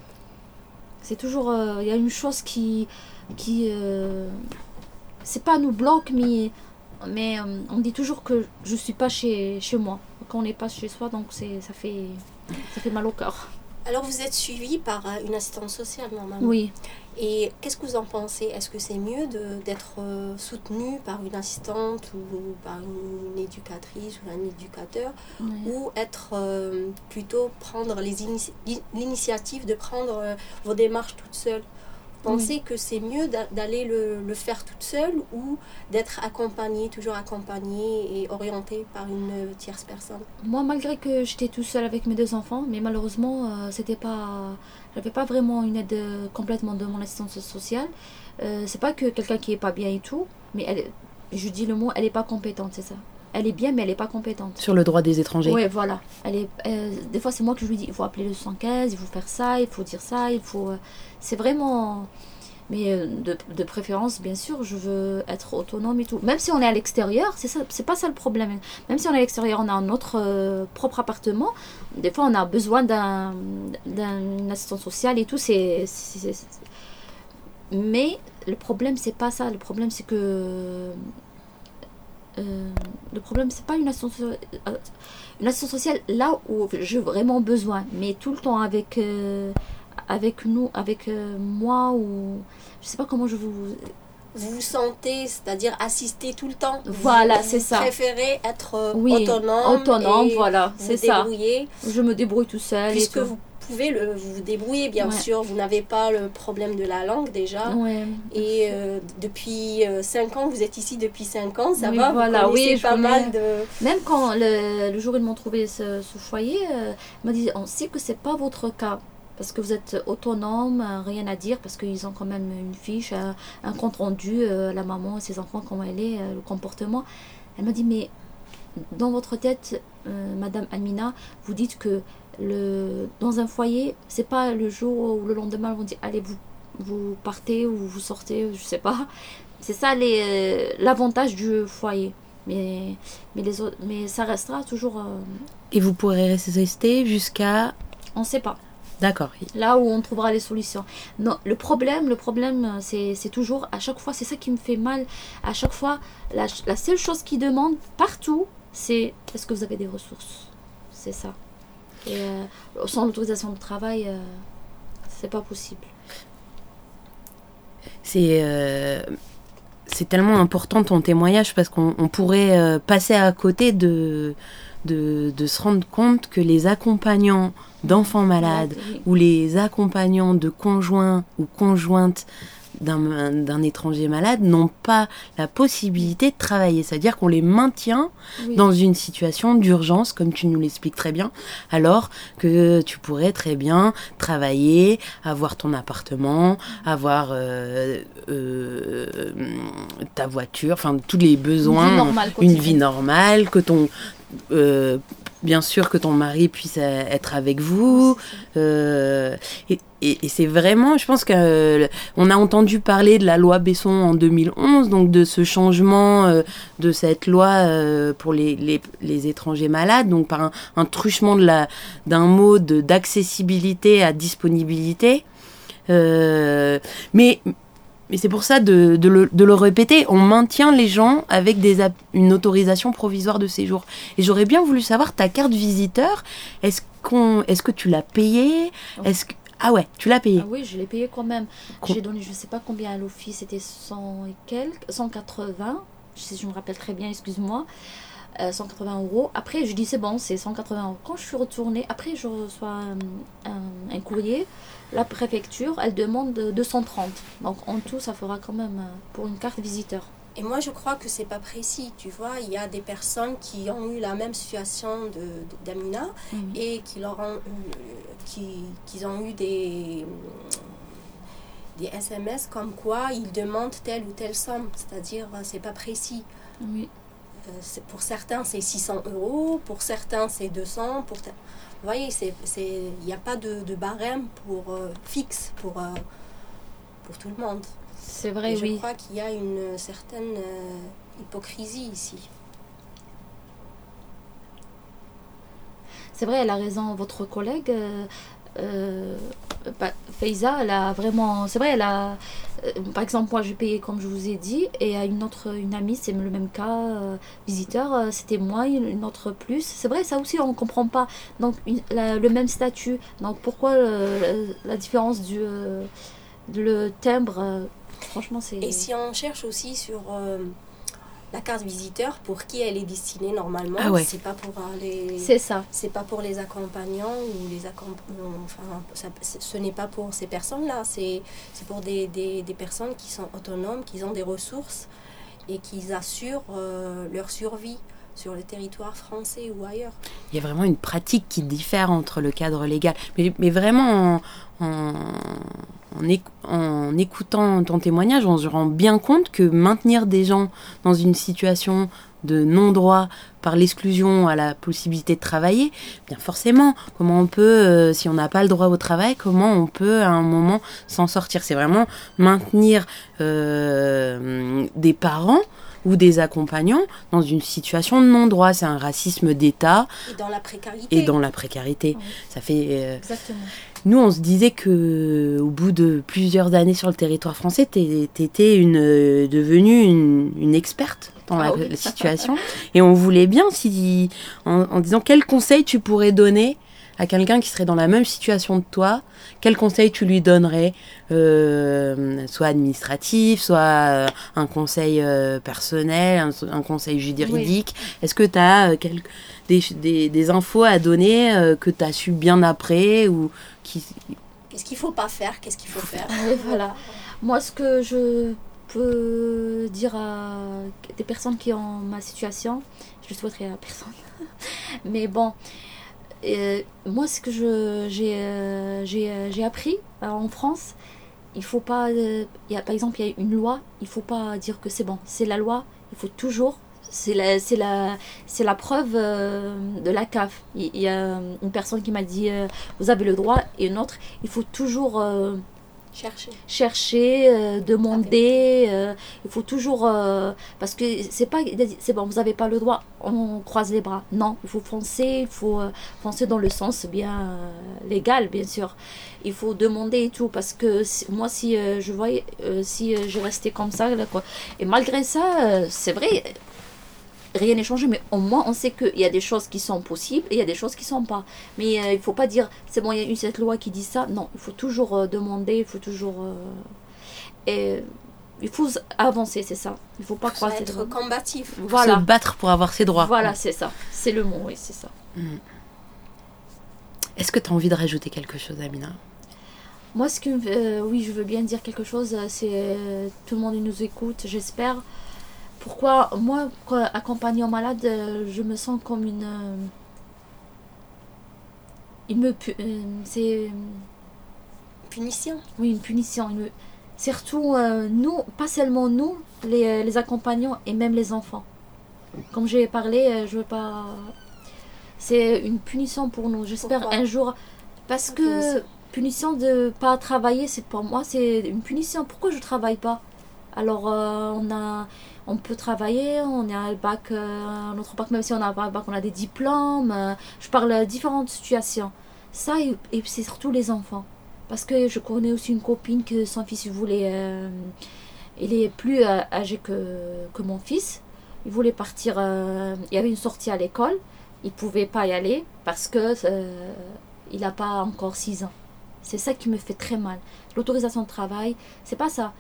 c'est toujours, euh, il y a une chose qui, qui, euh, c'est pas nous bloque, mais, mais euh, on dit toujours que je suis pas chez, chez moi, qu'on n'est pas chez soi, donc c'est, ça fait, ça fait mal au cœur. Alors vous êtes suivi par euh, une assistante sociale normalement. Oui. Et qu'est-ce que vous en pensez? Est-ce que c'est mieux de, d'être euh, soutenu par une assistante ou par une, une éducatrice ou un éducateur, Ouais. ou être euh, plutôt prendre les inici- l'initiative de prendre euh, vos démarches toute seule? Vous pensez Oui. que c'est mieux d'a- d'aller le, le faire toute seule ou d'être accompagnée, toujours accompagnée et orientée par une euh, tierce personne? Moi, malgré que j'étais tout seule avec mes deux enfants, mais malheureusement, euh, c'était pas, j'avais pas vraiment une aide euh, complètement de mon assistance sociale. Euh, c'est pas que quelqu'un qui est pas bien et tout, mais elle, je dis le mot, elle est pas compétente, c'est ça. Elle est bien, mais elle est pas compétente. Sur le droit des étrangers. Oui, voilà. Elle est, euh, des fois, c'est moi que je lui dis, il faut appeler le soixante-quinze, il faut faire ça, il faut dire ça, il faut... euh, c'est vraiment... Mais euh, de, de préférence, bien sûr, je veux être autonome et tout. Même si on est à l'extérieur, c'est ça, c'est pas ça le problème. Même si on est à l'extérieur, on a notre euh, propre appartement. Des fois, on a besoin d'un, d'un assistant social et tout. C'est, c'est- c'est- c'est- Mais le problème, c'est pas ça. Le problème, c'est que... euh, le problème, c'est pas une assistance, euh, une assistance sociale là où j'ai vraiment besoin. Mais tout le temps avec... euh, avec nous, avec euh, moi, ou je sais pas comment je vous... Vous vous sentez, c'est-à-dire assister tout le temps? Voilà, Vous c'est ça. préférez être euh, Oui, autonome, autonome, et voilà, vous c'est ça. débrouiller, Je me débrouille tout seul. puisque et tout. vous pouvez le, vous débrouiller, bien Ouais. sûr. Vous n'avez pas le problème de la langue déjà. Ouais. Et euh, depuis cinq ans, vous êtes ici depuis cinq ans, ça Oui, va, voilà, vous connaissez oui, je pas connais. mal de... Même quand le, le jour où ils m'ont trouvé ce, ce foyer, euh, ils m'ont dit, on sait que c'est pas votre cas. Parce que vous êtes autonome, euh, rien à dire, parce qu'ils ont quand même une fiche, un, un compte rendu, euh, la maman et ses enfants, comment elle est, euh, le comportement. Elle m'a dit, mais dans votre tête, euh, Madame Amina, vous dites que le, dans un foyer, c'est pas le jour ou le lendemain, on dit, allez, vous, vous partez ou vous sortez, je sais pas. C'est ça les, euh, l'avantage du foyer. Mais, mais, les autres, mais ça restera toujours... euh, Et vous pourrez rester jusqu'à... on sait pas. D'accord. Là où on trouvera les solutions. Non, le problème, le problème, c'est, c'est toujours, à chaque fois, c'est ça qui me fait mal. À chaque fois, la, la seule chose qu'ils demandent partout, c'est est-ce que vous avez des ressources? C'est ça. Et euh, sans l'autorisation de travail, euh, c'est pas possible. C'est euh, c'est tellement important ton témoignage parce qu'on on pourrait euh, passer à côté de, de, de se rendre compte que les accompagnants d'enfants malades Oui. ou les accompagnants de conjoints ou conjointes d'un, d'un étranger malade n'ont pas la possibilité de travailler. C'est-à-dire qu'on les maintient oui. dans une situation d'urgence, comme tu nous l'expliques très bien, alors que tu pourrais très bien travailler, avoir ton appartement, avoir euh, euh, ta voiture, enfin tous les besoins, une vie normale, une vie normale, que ton... Euh, bien sûr que ton mari puisse être avec vous. Euh, et, et, et c'est vraiment, je pense qu'on euh, a entendu parler de la loi Besson en deux mille onze, donc de ce changement euh, de cette loi euh, pour les, les, les étrangers malades, donc par un, un truchement de la, d'un mot de, d'accessibilité à disponibilité. Euh, mais... Mais c'est pour ça de, de, le, de le répéter, on maintient les gens avec des, une autorisation provisoire de séjour. Et j'aurais bien voulu savoir, ta carte visiteur, est-ce, qu'on, est-ce que tu l'as payée est-ce que, Ah ouais, tu l'as payée. Ah oui, je l'ai payée quand même. Com- J'ai donné, je ne sais pas combien à l'office, c'était cent et quelques, cent quatre-vingts, si je me rappelle très bien, excuse-moi. Euh, cent quatre-vingts euros. Après, je dis c'est bon, c'est cent quatre-vingts euros. Quand je suis retournée, après, je reçois un, un, un courrier. La préfecture, elle demande deux cent trente. Donc, en tout, ça fera quand même pour une carte visiteur. Et moi, je crois que c'est pas précis. Tu vois, il y a des personnes qui ont eu la même situation de, de, d'Amina mmh. et qui, leur ont, qui, qui ont eu des, des S M S comme quoi ils demandent telle ou telle somme. C'est-à-dire, c'est pas précis. Oui. C'est, pour certains, c'est six cents euros, pour certains, c'est deux cents. Pour te... Vous voyez, il n'y a pas de, de barème pour, euh, fixe pour, euh, pour tout le monde. C'est vrai, Et je oui. Je crois qu'il y a une certaine euh, hypocrisie ici. C'est vrai, elle a raison, votre collègue. Euh, euh, bah, Faiza, elle a vraiment... C'est vrai, elle a... Euh, par exemple, moi, j'ai payé, comme je vous ai dit, et à une autre, une amie, c'est le même cas, euh, visiteur, euh, c'était moi, une autre plus. C'est vrai, ça aussi, on ne comprend pas. Donc, une, la, le même statut. Donc, pourquoi euh, la différence du euh, le timbre euh, franchement, c'est... Et si on cherche aussi sur... Euh, la carte visiteur, pour qui elle est destinée normalement, ah ouais. c'est pas pour les, c'est ça, c'est pas pour les accompagnants ou les accompagnants, enfin, ça, ce n'est pas pour ces personnes-là, c'est, c'est pour des, des, des personnes qui sont autonomes, qui ont des ressources et qui assurent euh, leur survie sur le territoire français ou ailleurs. Il y a vraiment une pratique qui diffère entre le cadre légal, mais, mais vraiment en, en, en, éc- en écoutant ton témoignage, on se rend bien compte que maintenir des gens dans une situation de non-droit par l'exclusion à la possibilité de travailler, bien forcément, comment on peut, euh, si on n'a pas le droit au travail, comment on peut à un moment s'en sortir. C'est vraiment maintenir euh, des parents ou des accompagnants dans une situation de non-droit. C'est un racisme d'État. Et dans la précarité. Et dans la précarité. Oui. Ça fait... Euh... Exactement. Nous, on se disait que au bout de plusieurs années sur le territoire français, t'es, t'étais une, euh, devenue une, une experte dans ah, la, oui. la situation. Et on voulait bien, si, en, en disant quel conseil tu pourrais donner à quelqu'un qui serait dans la même situation que toi, quel conseil tu lui donnerais, euh, soit administratif, soit euh, un conseil euh, personnel, un, un conseil juridique. Oui. Est-ce que tu as euh, quelques, des, des, des infos à donner euh, que tu as su bien après ou qui... Qu'est-ce qu'il ne faut pas faire, qu'est-ce qu'il faut faire. Et voilà. Moi, ce que je peux dire à des personnes qui ont ma situation, je le souhaiterais à personne. Mais bon... Euh, moi, ce que je, j'ai, euh, j'ai, euh, j'ai appris euh, en France, il faut pas, euh, y a, par exemple, il y a une loi, il faut pas dire que c'est bon, c'est la loi, il faut toujours, c'est la, c'est la, c'est la preuve euh, de la C A F. Il y, y a une personne qui m'a dit, euh, vous avez le droit, et une autre, il faut toujours euh, chercher, chercher euh, demander, euh, il faut toujours, euh, parce que c'est pas, c'est bon, vous n'avez pas le droit, on croise les bras. Non, il faut foncer, il faut euh, foncer dans le sens bien euh, légal, bien sûr. Il faut demander et tout, parce que si, moi, si euh, je voyais, euh, si euh, je restais comme ça, là, quoi. Et malgré ça, euh, c'est vrai, rien n'est changé, mais au moins on sait qu'il y a des choses qui sont possibles et il y a des choses qui ne sont pas. Mais euh, il ne faut pas dire, c'est bon, il y a eu cette loi qui dit ça. Non, il faut toujours euh, demander, il faut toujours... Euh, et, il faut avancer, c'est ça. Il ne faut pas croire... être combatif. Voilà. Se battre pour avoir ses droits. Voilà, c'est ça. C'est le mot, oui, c'est ça. Mmh. Est-ce que tu as envie de rajouter quelque chose, Amina ? Moi, ce que, euh, oui, je veux bien dire quelque chose, c'est euh, tout le monde nous écoute, j'espère. Pourquoi moi, accompagnant malade, euh, je me sens comme une... Euh, il me... Euh, c'est... Punition. Oui, une punition. Il me, surtout, euh, nous, pas seulement nous, les, les accompagnants et même les enfants. Comme j'ai parlé, je veux pas... C'est une punition pour nous. J'espère Pourquoi? un jour... Parce que... Punition. punition de pas travailler, c'est pour moi, c'est une punition. Pourquoi je travaille pas? Alors, euh, on a... On peut travailler, on a le bac, euh, notre bac, même si on a pas le bac, on a des diplômes. Euh, je parle de différentes situations. Ça, et, et c'est surtout les enfants. Parce que je connais aussi une copine que son fils voulait... Euh, il est plus euh, âgé que, que mon fils. Il voulait partir... Euh, il y avait une sortie à l'école. Il ne pouvait pas y aller parce que euh, il n'a pas encore six ans. C'est ça qui me fait très mal. L'autorisation de travail, c'est pas ça.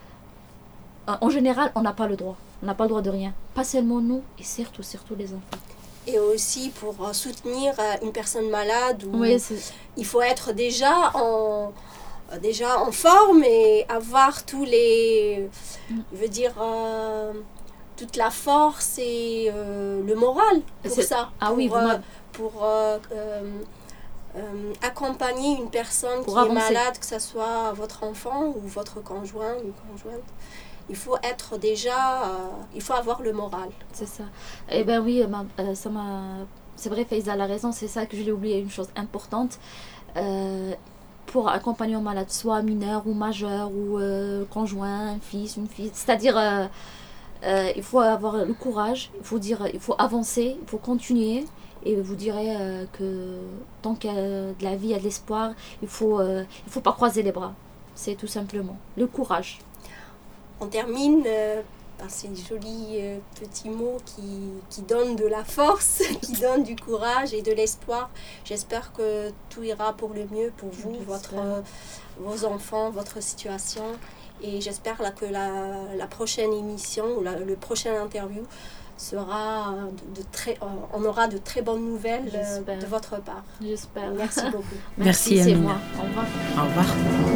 En général, on n'a pas le droit. On n'a pas le droit de rien. Pas seulement nous, et surtout, surtout les enfants. Et aussi pour soutenir une personne malade, où oui, il faut être déjà en, déjà en forme et avoir tous les... Je veux dire... Euh, toute la force et euh, le moral pour c'est... ça. Ah pour, oui, euh, pour euh, euh, euh, accompagner une personne pour qui avancer. est malade, que ce soit votre enfant ou votre conjoint ou conjointe. Il faut être déjà, euh, il faut avoir le moral. C'est ça. Eh bien oui, ma, euh, ça m'a... c'est vrai, Faiza a la raison, c'est ça que je l'ai oublié, une chose importante. Euh, pour accompagner un malade, soit mineur ou majeur, ou euh, conjoint, un fils, une fille, c'est-à-dire... Euh, Euh, il faut avoir le courage, il faut dire, il faut avancer, il faut continuer. Et vous direz euh, que tant qu'il y a de la vie, il y a de l'espoir, il faut, euh, il faut pas croiser les bras. C'est tout simplement le courage. On termine euh, par ces jolis euh, petits mots qui, qui donnent de la force, qui donnent du courage et de l'espoir. J'espère que tout ira pour le mieux pour vous, votre, euh, vos enfants, votre situation. Et j'espère là, que la, la prochaine émission ou la, le prochain interview sera de, de très, on aura de très bonnes nouvelles j'espère. de votre part. J'espère. Merci beaucoup. Merci, Merci c'est Amina. moi. Au revoir. Au revoir.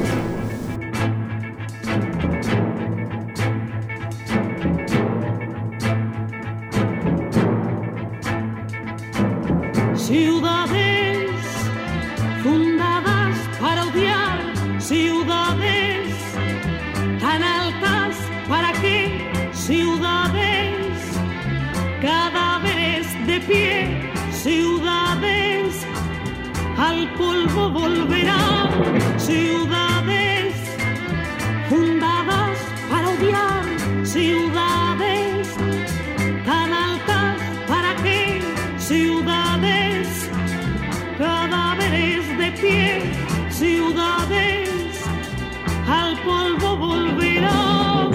Ciudades fundadas para odiar, ciudades tan altas, ¿para qué? Ciudades, cadáveres de pie, ciudades, al polvo volverán, ciudades, fundadas para odiar, ciudades, tan altas, ¿para qué? Ciudades, cadáveres de pie, ciudades, al polvo volverán.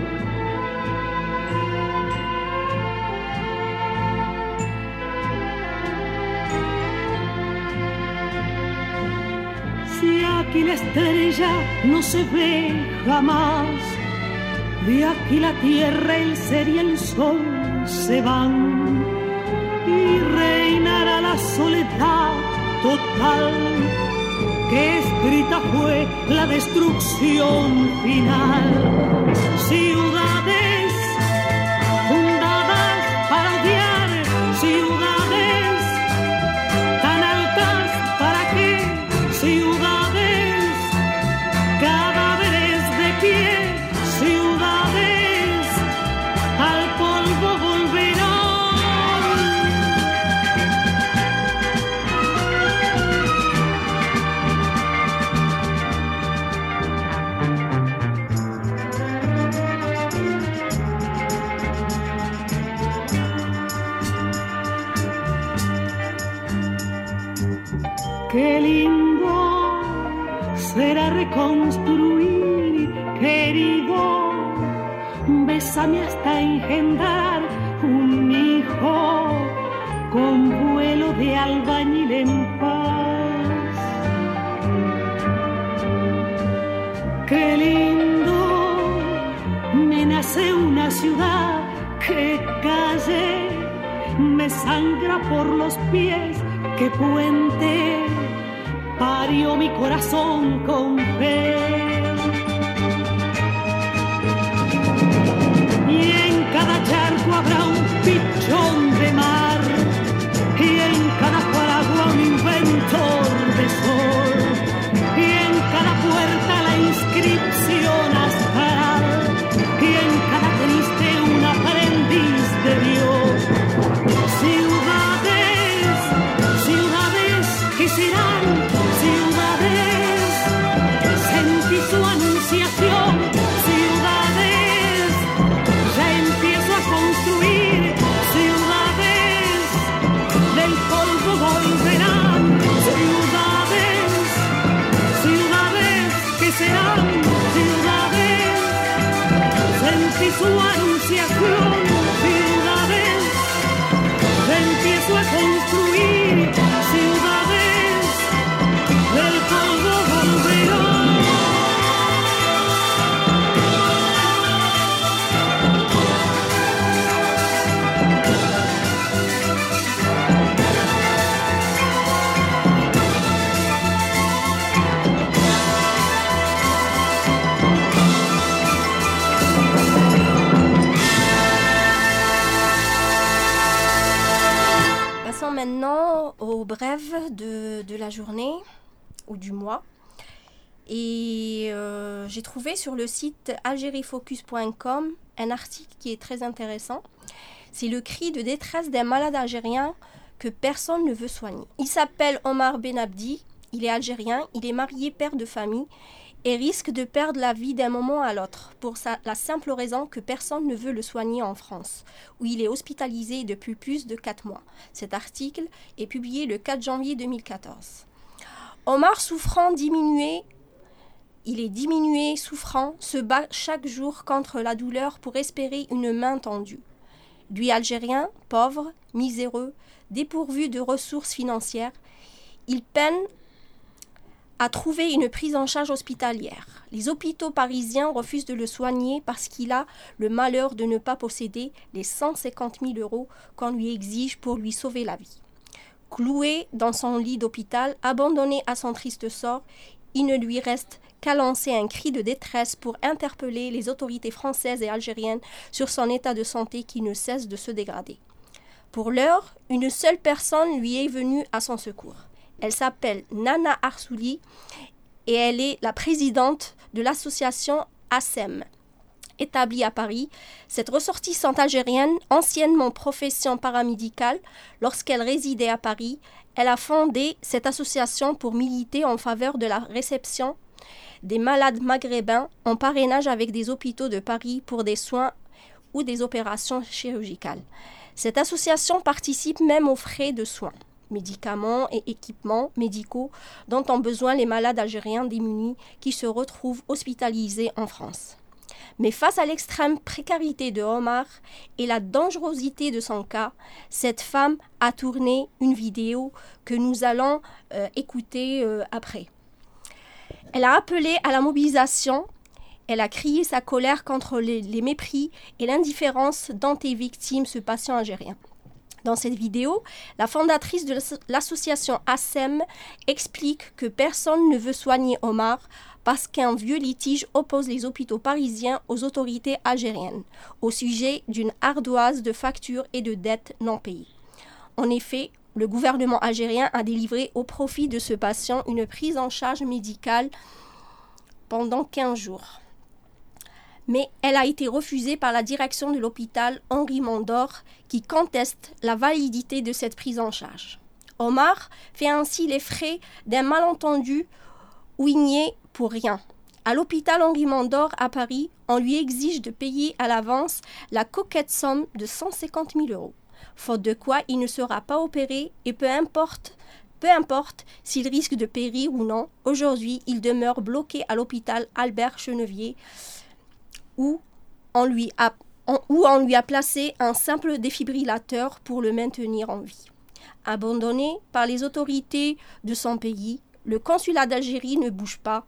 Si aquí la estrella no se ve jamás, de aquí la tierra, el ser y el sol se van, y reinará la soledad total, que escrita fue la destrucción final. Ciudades fundadas para odiar, ciudades tan altas, ¿para qué? Ciudades, cadáveres de pie, ciudades, al polvo volverán. Qué lindo será reconstruir, querido, bésame hasta engendrar un hijo con vuelo de albañil en paz. Qué lindo me nace una ciudad, que calle me sangra por los pies, que puente parió mi corazón con fe. Y en cada charco habrá un pichón de mar, y en cada fragua un inventor de sol, y en cada puerta la inscripción astral, y en cada triste un aprendiz de Dios. Ciudades, ciudades que serán ciudades, sentí su anunciación. Ciudades, ya empiezo a construir ciudades, del polvo volverán. Ciudades, ciudades que serán ciudades, sentí su anunciación. Ciudades, ya empiezo a construir ciudades, del polvo volverán. Passons maintenant aux brèves de, de la journée ou du mois. Et euh, j'ai trouvé sur le site algeriefocus point com un article qui est très intéressant. C'est le cri de détresse d'un malade algérien que personne ne veut soigner. Il s'appelle Omar Benabdi, il est algérien, il est marié, père de famille et risque de perdre la vie d'un moment à l'autre pour sa, la simple raison que personne ne veut le soigner en France, où il est hospitalisé depuis plus de quatre mois. Cet article est publié le quatre janvier deux mille quatorze. Omar souffrant diminué, il est diminué, souffrant, se bat chaque jour contre la douleur pour espérer une main tendue. Lui algérien, pauvre, miséreux, dépourvu de ressources financières, il peine à trouver une prise en charge hospitalière. Les hôpitaux parisiens refusent de le soigner parce qu'il a le malheur de ne pas posséder les cent cinquante mille euros qu'on lui exige pour lui sauver la vie. Cloué dans son lit d'hôpital, abandonné à son triste sort, il ne lui reste qu'à lancer un cri de détresse pour interpeller les autorités françaises et algériennes sur son état de santé qui ne cesse de se dégrader. Pour l'heure, une seule personne lui est venue à son secours. Elle s'appelle Nana Arsouli et elle est la présidente de l'association A S E M. Établie à Paris, cette ressortissante algérienne, anciennement profession paramédicale, lorsqu'elle résidait à Paris, elle a fondé cette association pour militer en faveur de la réception des malades maghrébins en parrainage avec des hôpitaux de Paris pour des soins ou des opérations chirurgicales. Cette association participe même aux frais de soins, médicaments et équipements médicaux dont ont besoin les malades algériens démunis qui se retrouvent hospitalisés en France. Mais face à l'extrême précarité de Omar et la dangerosité de son cas, cette femme a tourné une vidéo que nous allons euh, écouter euh, après. Elle a appelé à la mobilisation, elle a crié sa colère contre les, les mépris et l'indifférence dont est victime ce patient algérien. Dans cette vidéo, la fondatrice de l'association A S E M explique que personne ne veut soigner Omar parce qu'un vieux litige oppose les hôpitaux parisiens aux autorités algériennes au sujet d'une ardoise de factures et de dettes non payées. En effet, le gouvernement algérien a délivré au profit de ce patient une prise en charge médicale pendant quinze jours. Mais elle a été refusée par la direction de l'hôpital Henri Mondor qui conteste la validité de cette prise en charge. Omar fait ainsi les frais d'un malentendu où il n'y est pour rien. À l'hôpital Henri Mondor à Paris, on lui exige de payer à l'avance la coquette somme de cent cinquante mille euros. Faute de quoi, il ne sera pas opéré et peu importe, peu importe s'il risque de périr ou non, aujourd'hui, il demeure bloqué à l'hôpital Albert Chenevier où on lui a, on, où on lui a placé un simple défibrillateur pour le maintenir en vie. Abandonné par les autorités de son pays, le consulat d'Algérie ne bouge pas.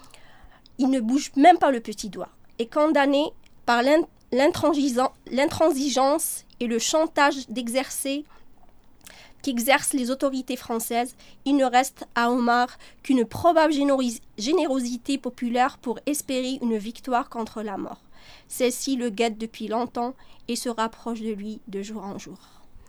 Il ne bouge même pas le petit doigt. Et condamné par l'intransigeance et le chantage d'exercer qu'exercent les autorités françaises, il ne reste à Omar qu'une probable généros- générosité populaire pour espérer une victoire contre la mort. Celle-ci le guette depuis longtemps et se rapproche de lui de jour en jour.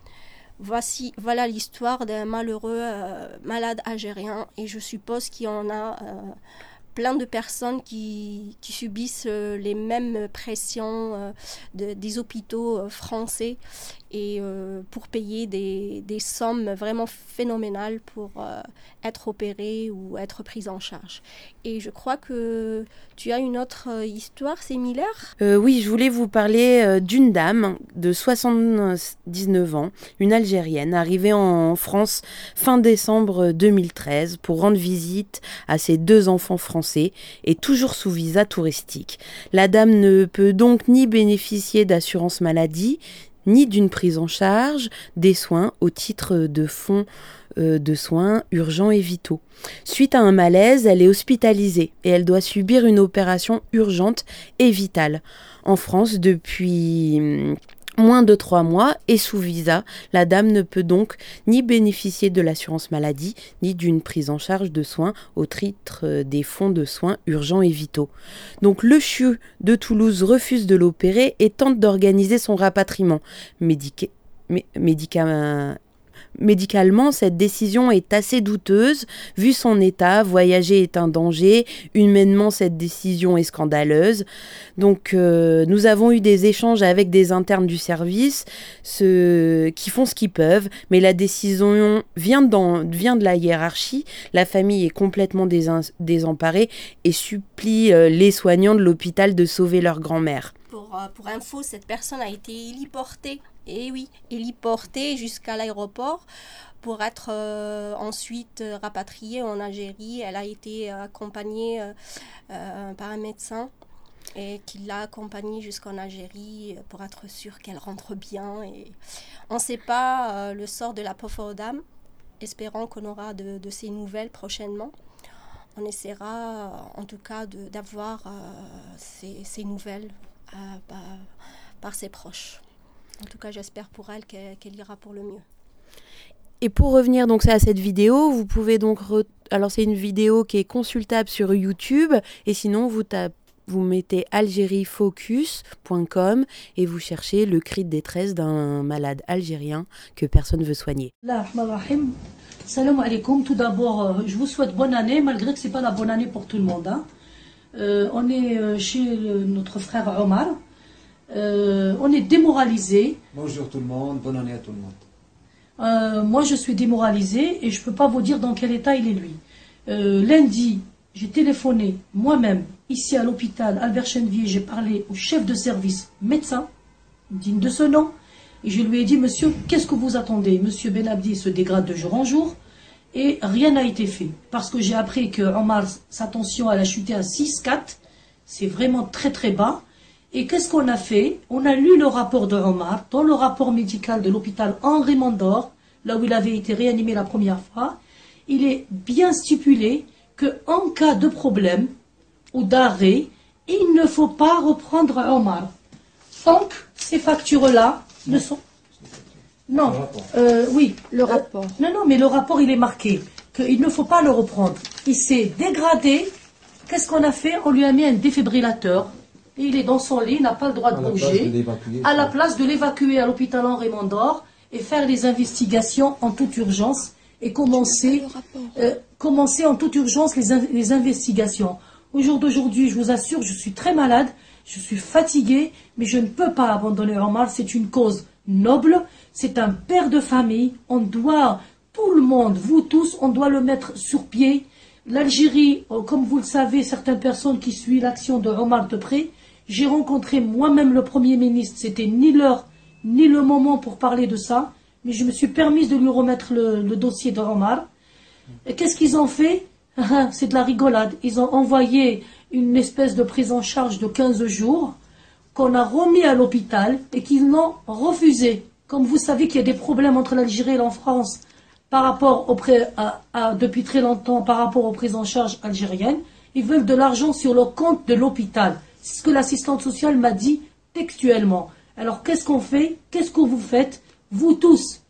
Voici, voilà l'histoire d'un malheureux euh, malade algérien et je suppose qu'il y en a euh, plein de personnes qui, qui subissent euh, les mêmes pressions euh, de, des hôpitaux euh, français et euh, pour payer des, des sommes vraiment phénoménales pour euh, être opérés ou être pris en charge. Et je crois que tu as une autre euh, histoire similaire. Euh, oui, je voulais vous parler euh, d'une dame de soixante-dix-neuf ans, une Algérienne, arrivée en France fin décembre deux mille treize pour rendre visite à ses deux enfants français et toujours sous visa touristique. La dame ne peut donc ni bénéficier d'assurance maladie, ni d'une prise en charge des soins au titre de fonds euh, de soins urgents et vitaux. Suite à un malaise, elle est hospitalisée et elle doit subir une opération urgente et vitale. En France, depuis hum, moins de trois mois et sous visa, la dame ne peut donc ni bénéficier de l'assurance maladie, ni d'une prise en charge de soins au titre des fonds de soins urgents et vitaux. Donc le C H U de Toulouse refuse de l'opérer et tente d'organiser son rapatriement. Médica- mé- médicament Médicalement, cette décision est assez douteuse. Vu son état, voyager est un danger. Humainement, cette décision est scandaleuse. Donc, euh, nous avons eu des échanges avec des internes du service ce, qui font ce qu'ils peuvent. Mais la décision vient, dans, vient de la hiérarchie. La famille est complètement désin, désemparée et supplie euh, les soignants de l'hôpital de sauver leur grand-mère. Pour, euh, pour info, cette personne a été héliportée. Et oui, héliportée jusqu'à l'aéroport pour être euh, ensuite euh, rapatriée en Algérie. Elle a été accompagnée euh, euh, par un médecin et qui l'a accompagnée jusqu'en Algérie pour être sûre qu'elle rentre bien. Et on ne sait pas euh, le sort de la pauvre dame. Espérons qu'on aura de, de ces nouvelles prochainement. On essaiera en tout cas de, d'avoir euh, ces, ces nouvelles euh, par, par ses proches. En tout cas, j'espère pour elle qu'elle, qu'elle ira pour le mieux. Et pour revenir donc à cette vidéo, vous pouvez donc... Re... Alors, c'est une vidéo qui est consultable sur YouTube. Et sinon, vous, tapez, vous mettez algérie focus point com et vous cherchez le cri de détresse d'un malade algérien que personne ne veut soigner. Salam alaikum. Tout d'abord, je vous souhaite bonne année, malgré que ce n'est pas la bonne année pour tout le monde. Hein. Euh, on est chez le, notre frère Omar. Euh, on est démoralisé. Bonjour tout le monde, bonne année à tout le monde. Euh, moi je suis démoralisé et je ne peux pas vous dire dans quel état il est lui. Euh, lundi, j'ai téléphoné moi-même ici à l'hôpital Albert Chennevier, j'ai parlé au chef de service médecin, digne de ce nom, et je lui ai dit, monsieur, qu'est-ce que vous attendez? Monsieur Benabdi se dégrade de jour en jour et rien n'a été fait. Parce que j'ai appris que Omar, sa tension elle a chuté à six virgule quatre, c'est vraiment très très bas. Et qu'est-ce qu'on a fait? On a lu le rapport de Omar, dans le rapport médical de l'hôpital Henri Mandor, là où il avait été réanimé la première fois. Il est bien stipulé qu'en cas de problème ou d'arrêt, il ne faut pas reprendre Omar. Donc, ces factures-là ne sont... Non, euh, oui. Le rapport. Euh, non, non, mais le rapport, il est marqué qu'il ne faut pas le reprendre. Il s'est dégradé. Qu'est-ce qu'on a fait? On lui a mis un défibrillateur. Et il est dans son lit, il n'a pas le droit de bouger, à la place de l'évacuer à l'hôpital Henri Mandor et faire les investigations en toute urgence et commencer, euh, commencer en toute urgence les, les investigations. Au jour d'aujourd'hui, je vous assure, je suis très malade, je suis fatiguée, mais je ne peux pas abandonner Omar, c'est une cause noble, c'est un père de famille, on doit, tout le monde, vous tous, on doit le mettre sur pied. L'Algérie, comme vous le savez, certaines personnes qui suivent l'action de Omar de près, j'ai rencontré moi-même le Premier ministre, c'était ni l'heure ni le moment pour parler de ça, mais je me suis permise de lui remettre le, le dossier de Omar. Et qu'est-ce qu'ils ont fait? C'est de la rigolade. Ils ont envoyé une espèce de prise en charge de quinze jours qu'on a remis à l'hôpital et qu'ils l'ont refusé. Comme vous savez qu'il y a des problèmes entre l'Algérie et la France par rapport au pré, à, à, depuis très longtemps par rapport aux prises en charge algériennes, ils veulent de l'argent sur le compte de l'hôpital. C'est ce que l'assistante sociale m'a dit textuellement. Alors qu'est-ce qu'on fait? Qu'est-ce que vous faites? Vous tous,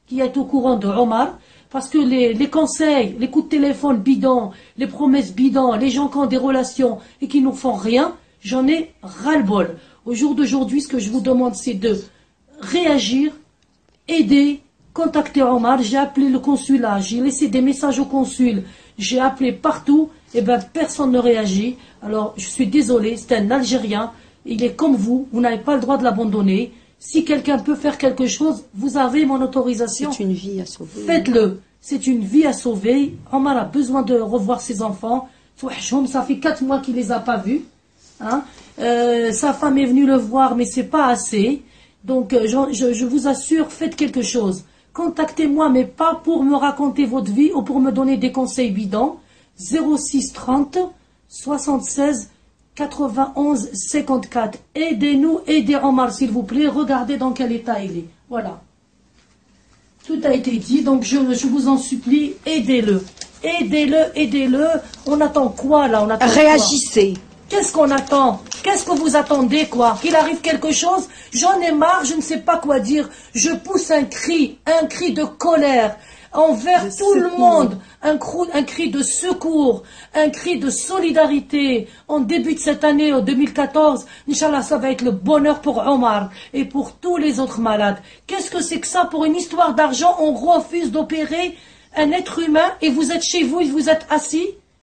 qui est au courant de Omar, parce que les, les conseils, les coups de téléphone bidons, les promesses bidons, les gens qui ont des relations et qui ne font rien, j'en ai ras-le-bol. Au jour d'aujourd'hui, ce que je vous demande, c'est de réagir, aider, contacter Omar. J'ai appelé le consulat, j'ai laissé des messages au consul, j'ai appelé partout, et ben personne ne réagit. Alors, je suis désolé, c'est un Algérien, il est comme vous, vous n'avez pas le droit de l'abandonner. Si quelqu'un peut faire quelque chose, vous avez mon autorisation. C'est une vie à sauver. Faites-le. C'est une vie à sauver. Omar a besoin de revoir ses enfants. Ça fait quatre mois qu'il les a pas vus. Hein. Euh, sa femme est venue le voir, mais c'est pas assez. Donc, euh, je, je, je vous assure, faites quelque chose. Contactez-moi, mais pas pour me raconter votre vie ou pour me donner des conseils bidons. zéro six trente soixante-seize quatre-vingt-onze cinquante-quatre. Aidez-nous, aidez Omar, s'il vous plaît. Regardez dans quel état il est. Voilà. Tout a été dit, donc je, je vous en supplie, aidez-le. Aidez-le, aidez-le. On attend quoi, là? On attend Réagissez. Quoi? Qu'est-ce qu'on attend? Qu'est-ce que vous attendez, quoi? Qu'il arrive quelque chose? J'en ai marre, je ne sais pas quoi dire. Je pousse un cri, un cri de colère envers tout le monde, un, crou, un cri de secours, un cri de solidarité. En début de cette année, en deux mille quatorze, Inch'Allah, ça va être le bonheur pour Omar et pour tous les autres malades. Qu'est-ce que c'est que ça? Pour une histoire d'argent, on refuse d'opérer un être humain et vous êtes chez vous et vous êtes assis?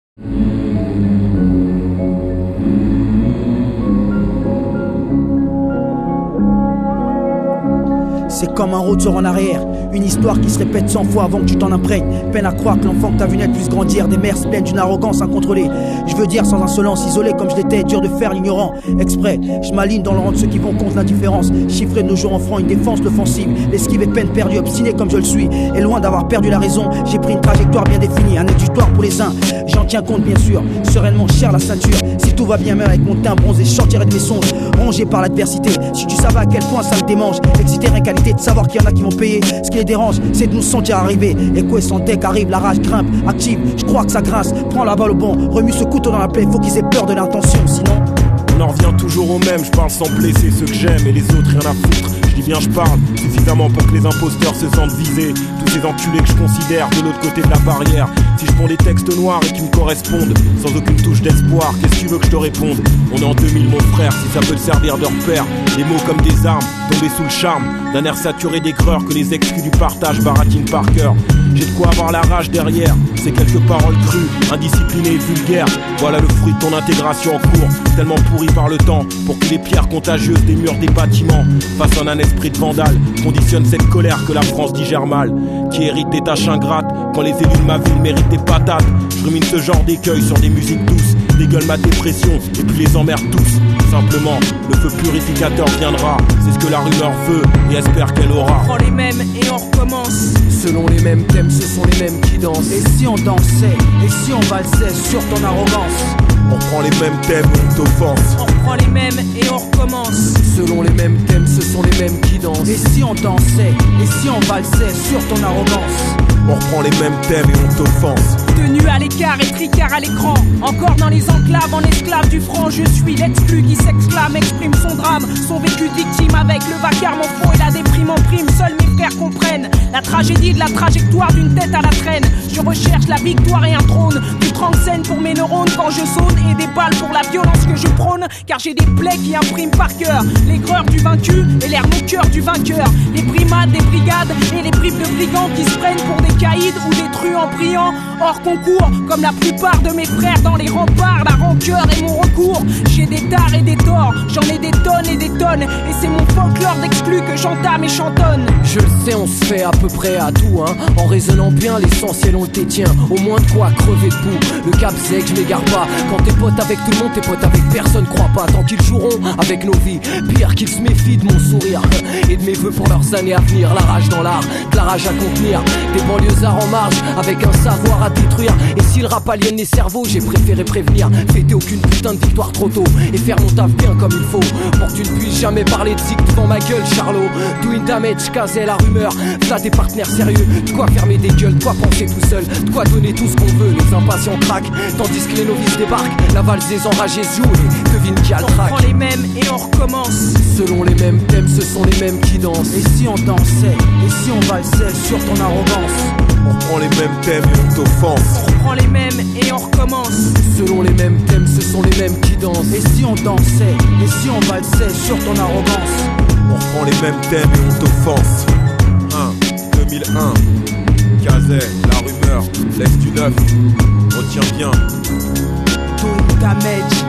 C'est comme un retour en arrière, une histoire qui se répète cent fois avant que tu t'en imprègnes. Peine à croire que l'enfant que t'as vu naître puisse grandir. Des mères se plaignent d'une arrogance incontrôlée. Je veux dire sans insolence, isolé comme je l'étais, dur de faire l'ignorant. Exprès, je m'aligne dans le rang de ceux qui vont contre l'indifférence. Chiffré de nos jours en francs, une défense l'offensive. L'esquive est peine perdue, obstiné comme je le suis. Et loin d'avoir perdu la raison, j'ai pris une trajectoire bien définie. Un exutoire pour les uns, j'en tiens compte bien sûr. Sereinement cher la ceinture, si tout va bien même avec mon teint bronzé, je sortirai de mes songes. Rongé par l'adversité, si tu savais à quel point ça me démange. Excité, rien qualité de savoir qu'il y en a qui vont payer. Ce qui les dérange, c'est de nous sentir arriver. Et quoi sans deck arrive, la rage grimpe, active. Je crois que ça grince, prends la balle au bon. Remue ce couteau dans la plaie, faut qu'ils aient peur de l'intention, sinon. On en revient toujours au même, je parle sans blesser ceux que j'aime et les autres rien à foutre. Je dis bien je parle, suffisamment pour que les imposteurs se sentent visés. Tous ces enculés que je considère de l'autre côté de la barrière. Si je prends des textes noirs et qui me correspondent, sans aucune touche d'espoir, qu'est-ce que tu veux que je te réponde? On est en deux mille mon frère, si ça peut te servir de repère. Les mots comme des armes, tombés sous le charme d'un air saturé d'aigreur que les exclus du partage baratinent par cœur. J'ai de quoi avoir la rage derrière, c'est quelques paroles crues, indisciplinées et vulgaires. Voilà le fruit de ton intégration en cours, tellement pourri par le temps, pour que les pierres contagieuses des murs des bâtiments façonnent un esprit de vandale, conditionne cette colère que la France digère mal, qui hérite des tâches ingrates, quand les élus de ma ville méritent des patates. Je rumine ce genre d'écueil sur des musiques douces, dégueule ma dépression et puis les emmerde tous. Simplement, le feu purificateur viendra, c'est ce que la rumeur veut et espère qu'elle aura. On prend les mêmes et on recommence. Selon les mêmes thèmes, ce sont les mêmes qui dansent. Et si on dansait, et si on valsait sur ton arrogance? On prend les mêmes thèmes et on t'offense. On prend les mêmes et on recommence. Selon les mêmes thèmes, ce sont les mêmes qui dansent. Et si on dansait, et si on valsait sur ton arrogance? On reprend les mêmes thèmes et on t'offense. Tenu à l'écart et tricard à l'écran. Encore dans les enclaves, en esclave du franc. Je suis l'exclu qui s'exclame, exprime son drame, son vécu de victime avec le vacarme en fond et la déprime en prime. Seuls mes frères comprennent la tragédie de la trajectoire d'une tête à la traîne. Je recherche la victoire et un trône. Du trente-scène pour mes neurones quand je saute et des balles pour la violence que je prône. Car j'ai des plaies qui impriment par cœur l'aigreur du vaincu et l'air moqueur du vainqueur. Les brimades des brigades et les bribes de brigands qui se prennent pour des caïds ou des truands brillants hors concours, comme la plupart de mes frères dans les remparts. La rancœur est mon recours. J'ai des tares et des torts, j'en ai des tonnes et des tonnes, et c'est mon folklore d'exclus que j'entame et chantonne. Je le sais, on se fait à peu près à tout, hein. En raisonnant bien, l'essentiel on le détient. Au moins de quoi crever debout. Le cap c'est que je m'égare pas. Quand t'es pote avec tout le monde, t'es pote avec personne, crois pas. Tant qu'ils joueront avec nos vies, pire qu'ils se méfient de mon sourire et de mes vœux pour leurs années à venir. La rage dans l'art, de la rage à contenir. Des banlieusards en marge, avec un savoir à détruire. Et si le rap aliène les cerveaux, j'ai préféré prévenir. Fêter aucune putain de victoire trop tôt et faire mon taf bien comme il faut, pour que tu ne puisses jamais parler de zik devant ma gueule, Charlot. Doing damage, casé la rumeur, v'là des partenaires sérieux. De quoi fermer des gueules, de quoi penser tout seul, de quoi donner tout ce qu'on veut. Les impatients craquent, tandis que les novices débarquent. La valse des enragés se joue et devine qui a le trac. On prend les mêmes et on recommence. Selon les mêmes thèmes, ce sont les mêmes qui dansent. Et si on dansait, et si on valsait sur ton arrogance? On prend les mêmes thèmes et on t'offense. On prend les mêmes et on recommence. Selon les mêmes thèmes, ce sont les mêmes qui dansent. Et si on dansait, et si on valsait sur ton arrogance? On reprend les mêmes thèmes et on t'offense. un, deux mille un, Kazay, la rumeur, l'ex du neuf, retiens bien. Tout damage.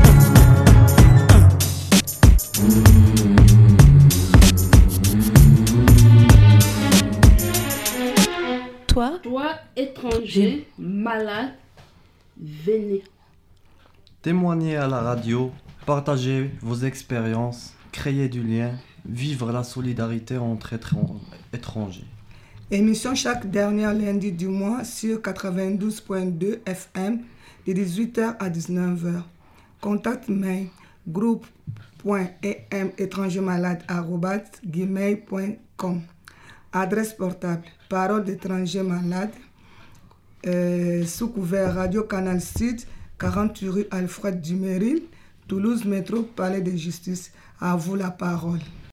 Toi Toi, étranger, malade, venez. Témoignez à la radio, partagez vos expériences, créez du lien, vivre la solidarité entre étrangers. Émission chaque dernier lundi du mois sur quatre-vingt-douze virgule deux F M de dix-huit heures à dix-neuf heures. Contact mail groupe point e m étrangermalade arobase gmail point com. Adresse portable Parole d'étranger malade, euh, sous couvert Radio Canal Sud, quarante rue Alfred Duméry, Toulouse Métro, Palais de Justice. À vous la parole.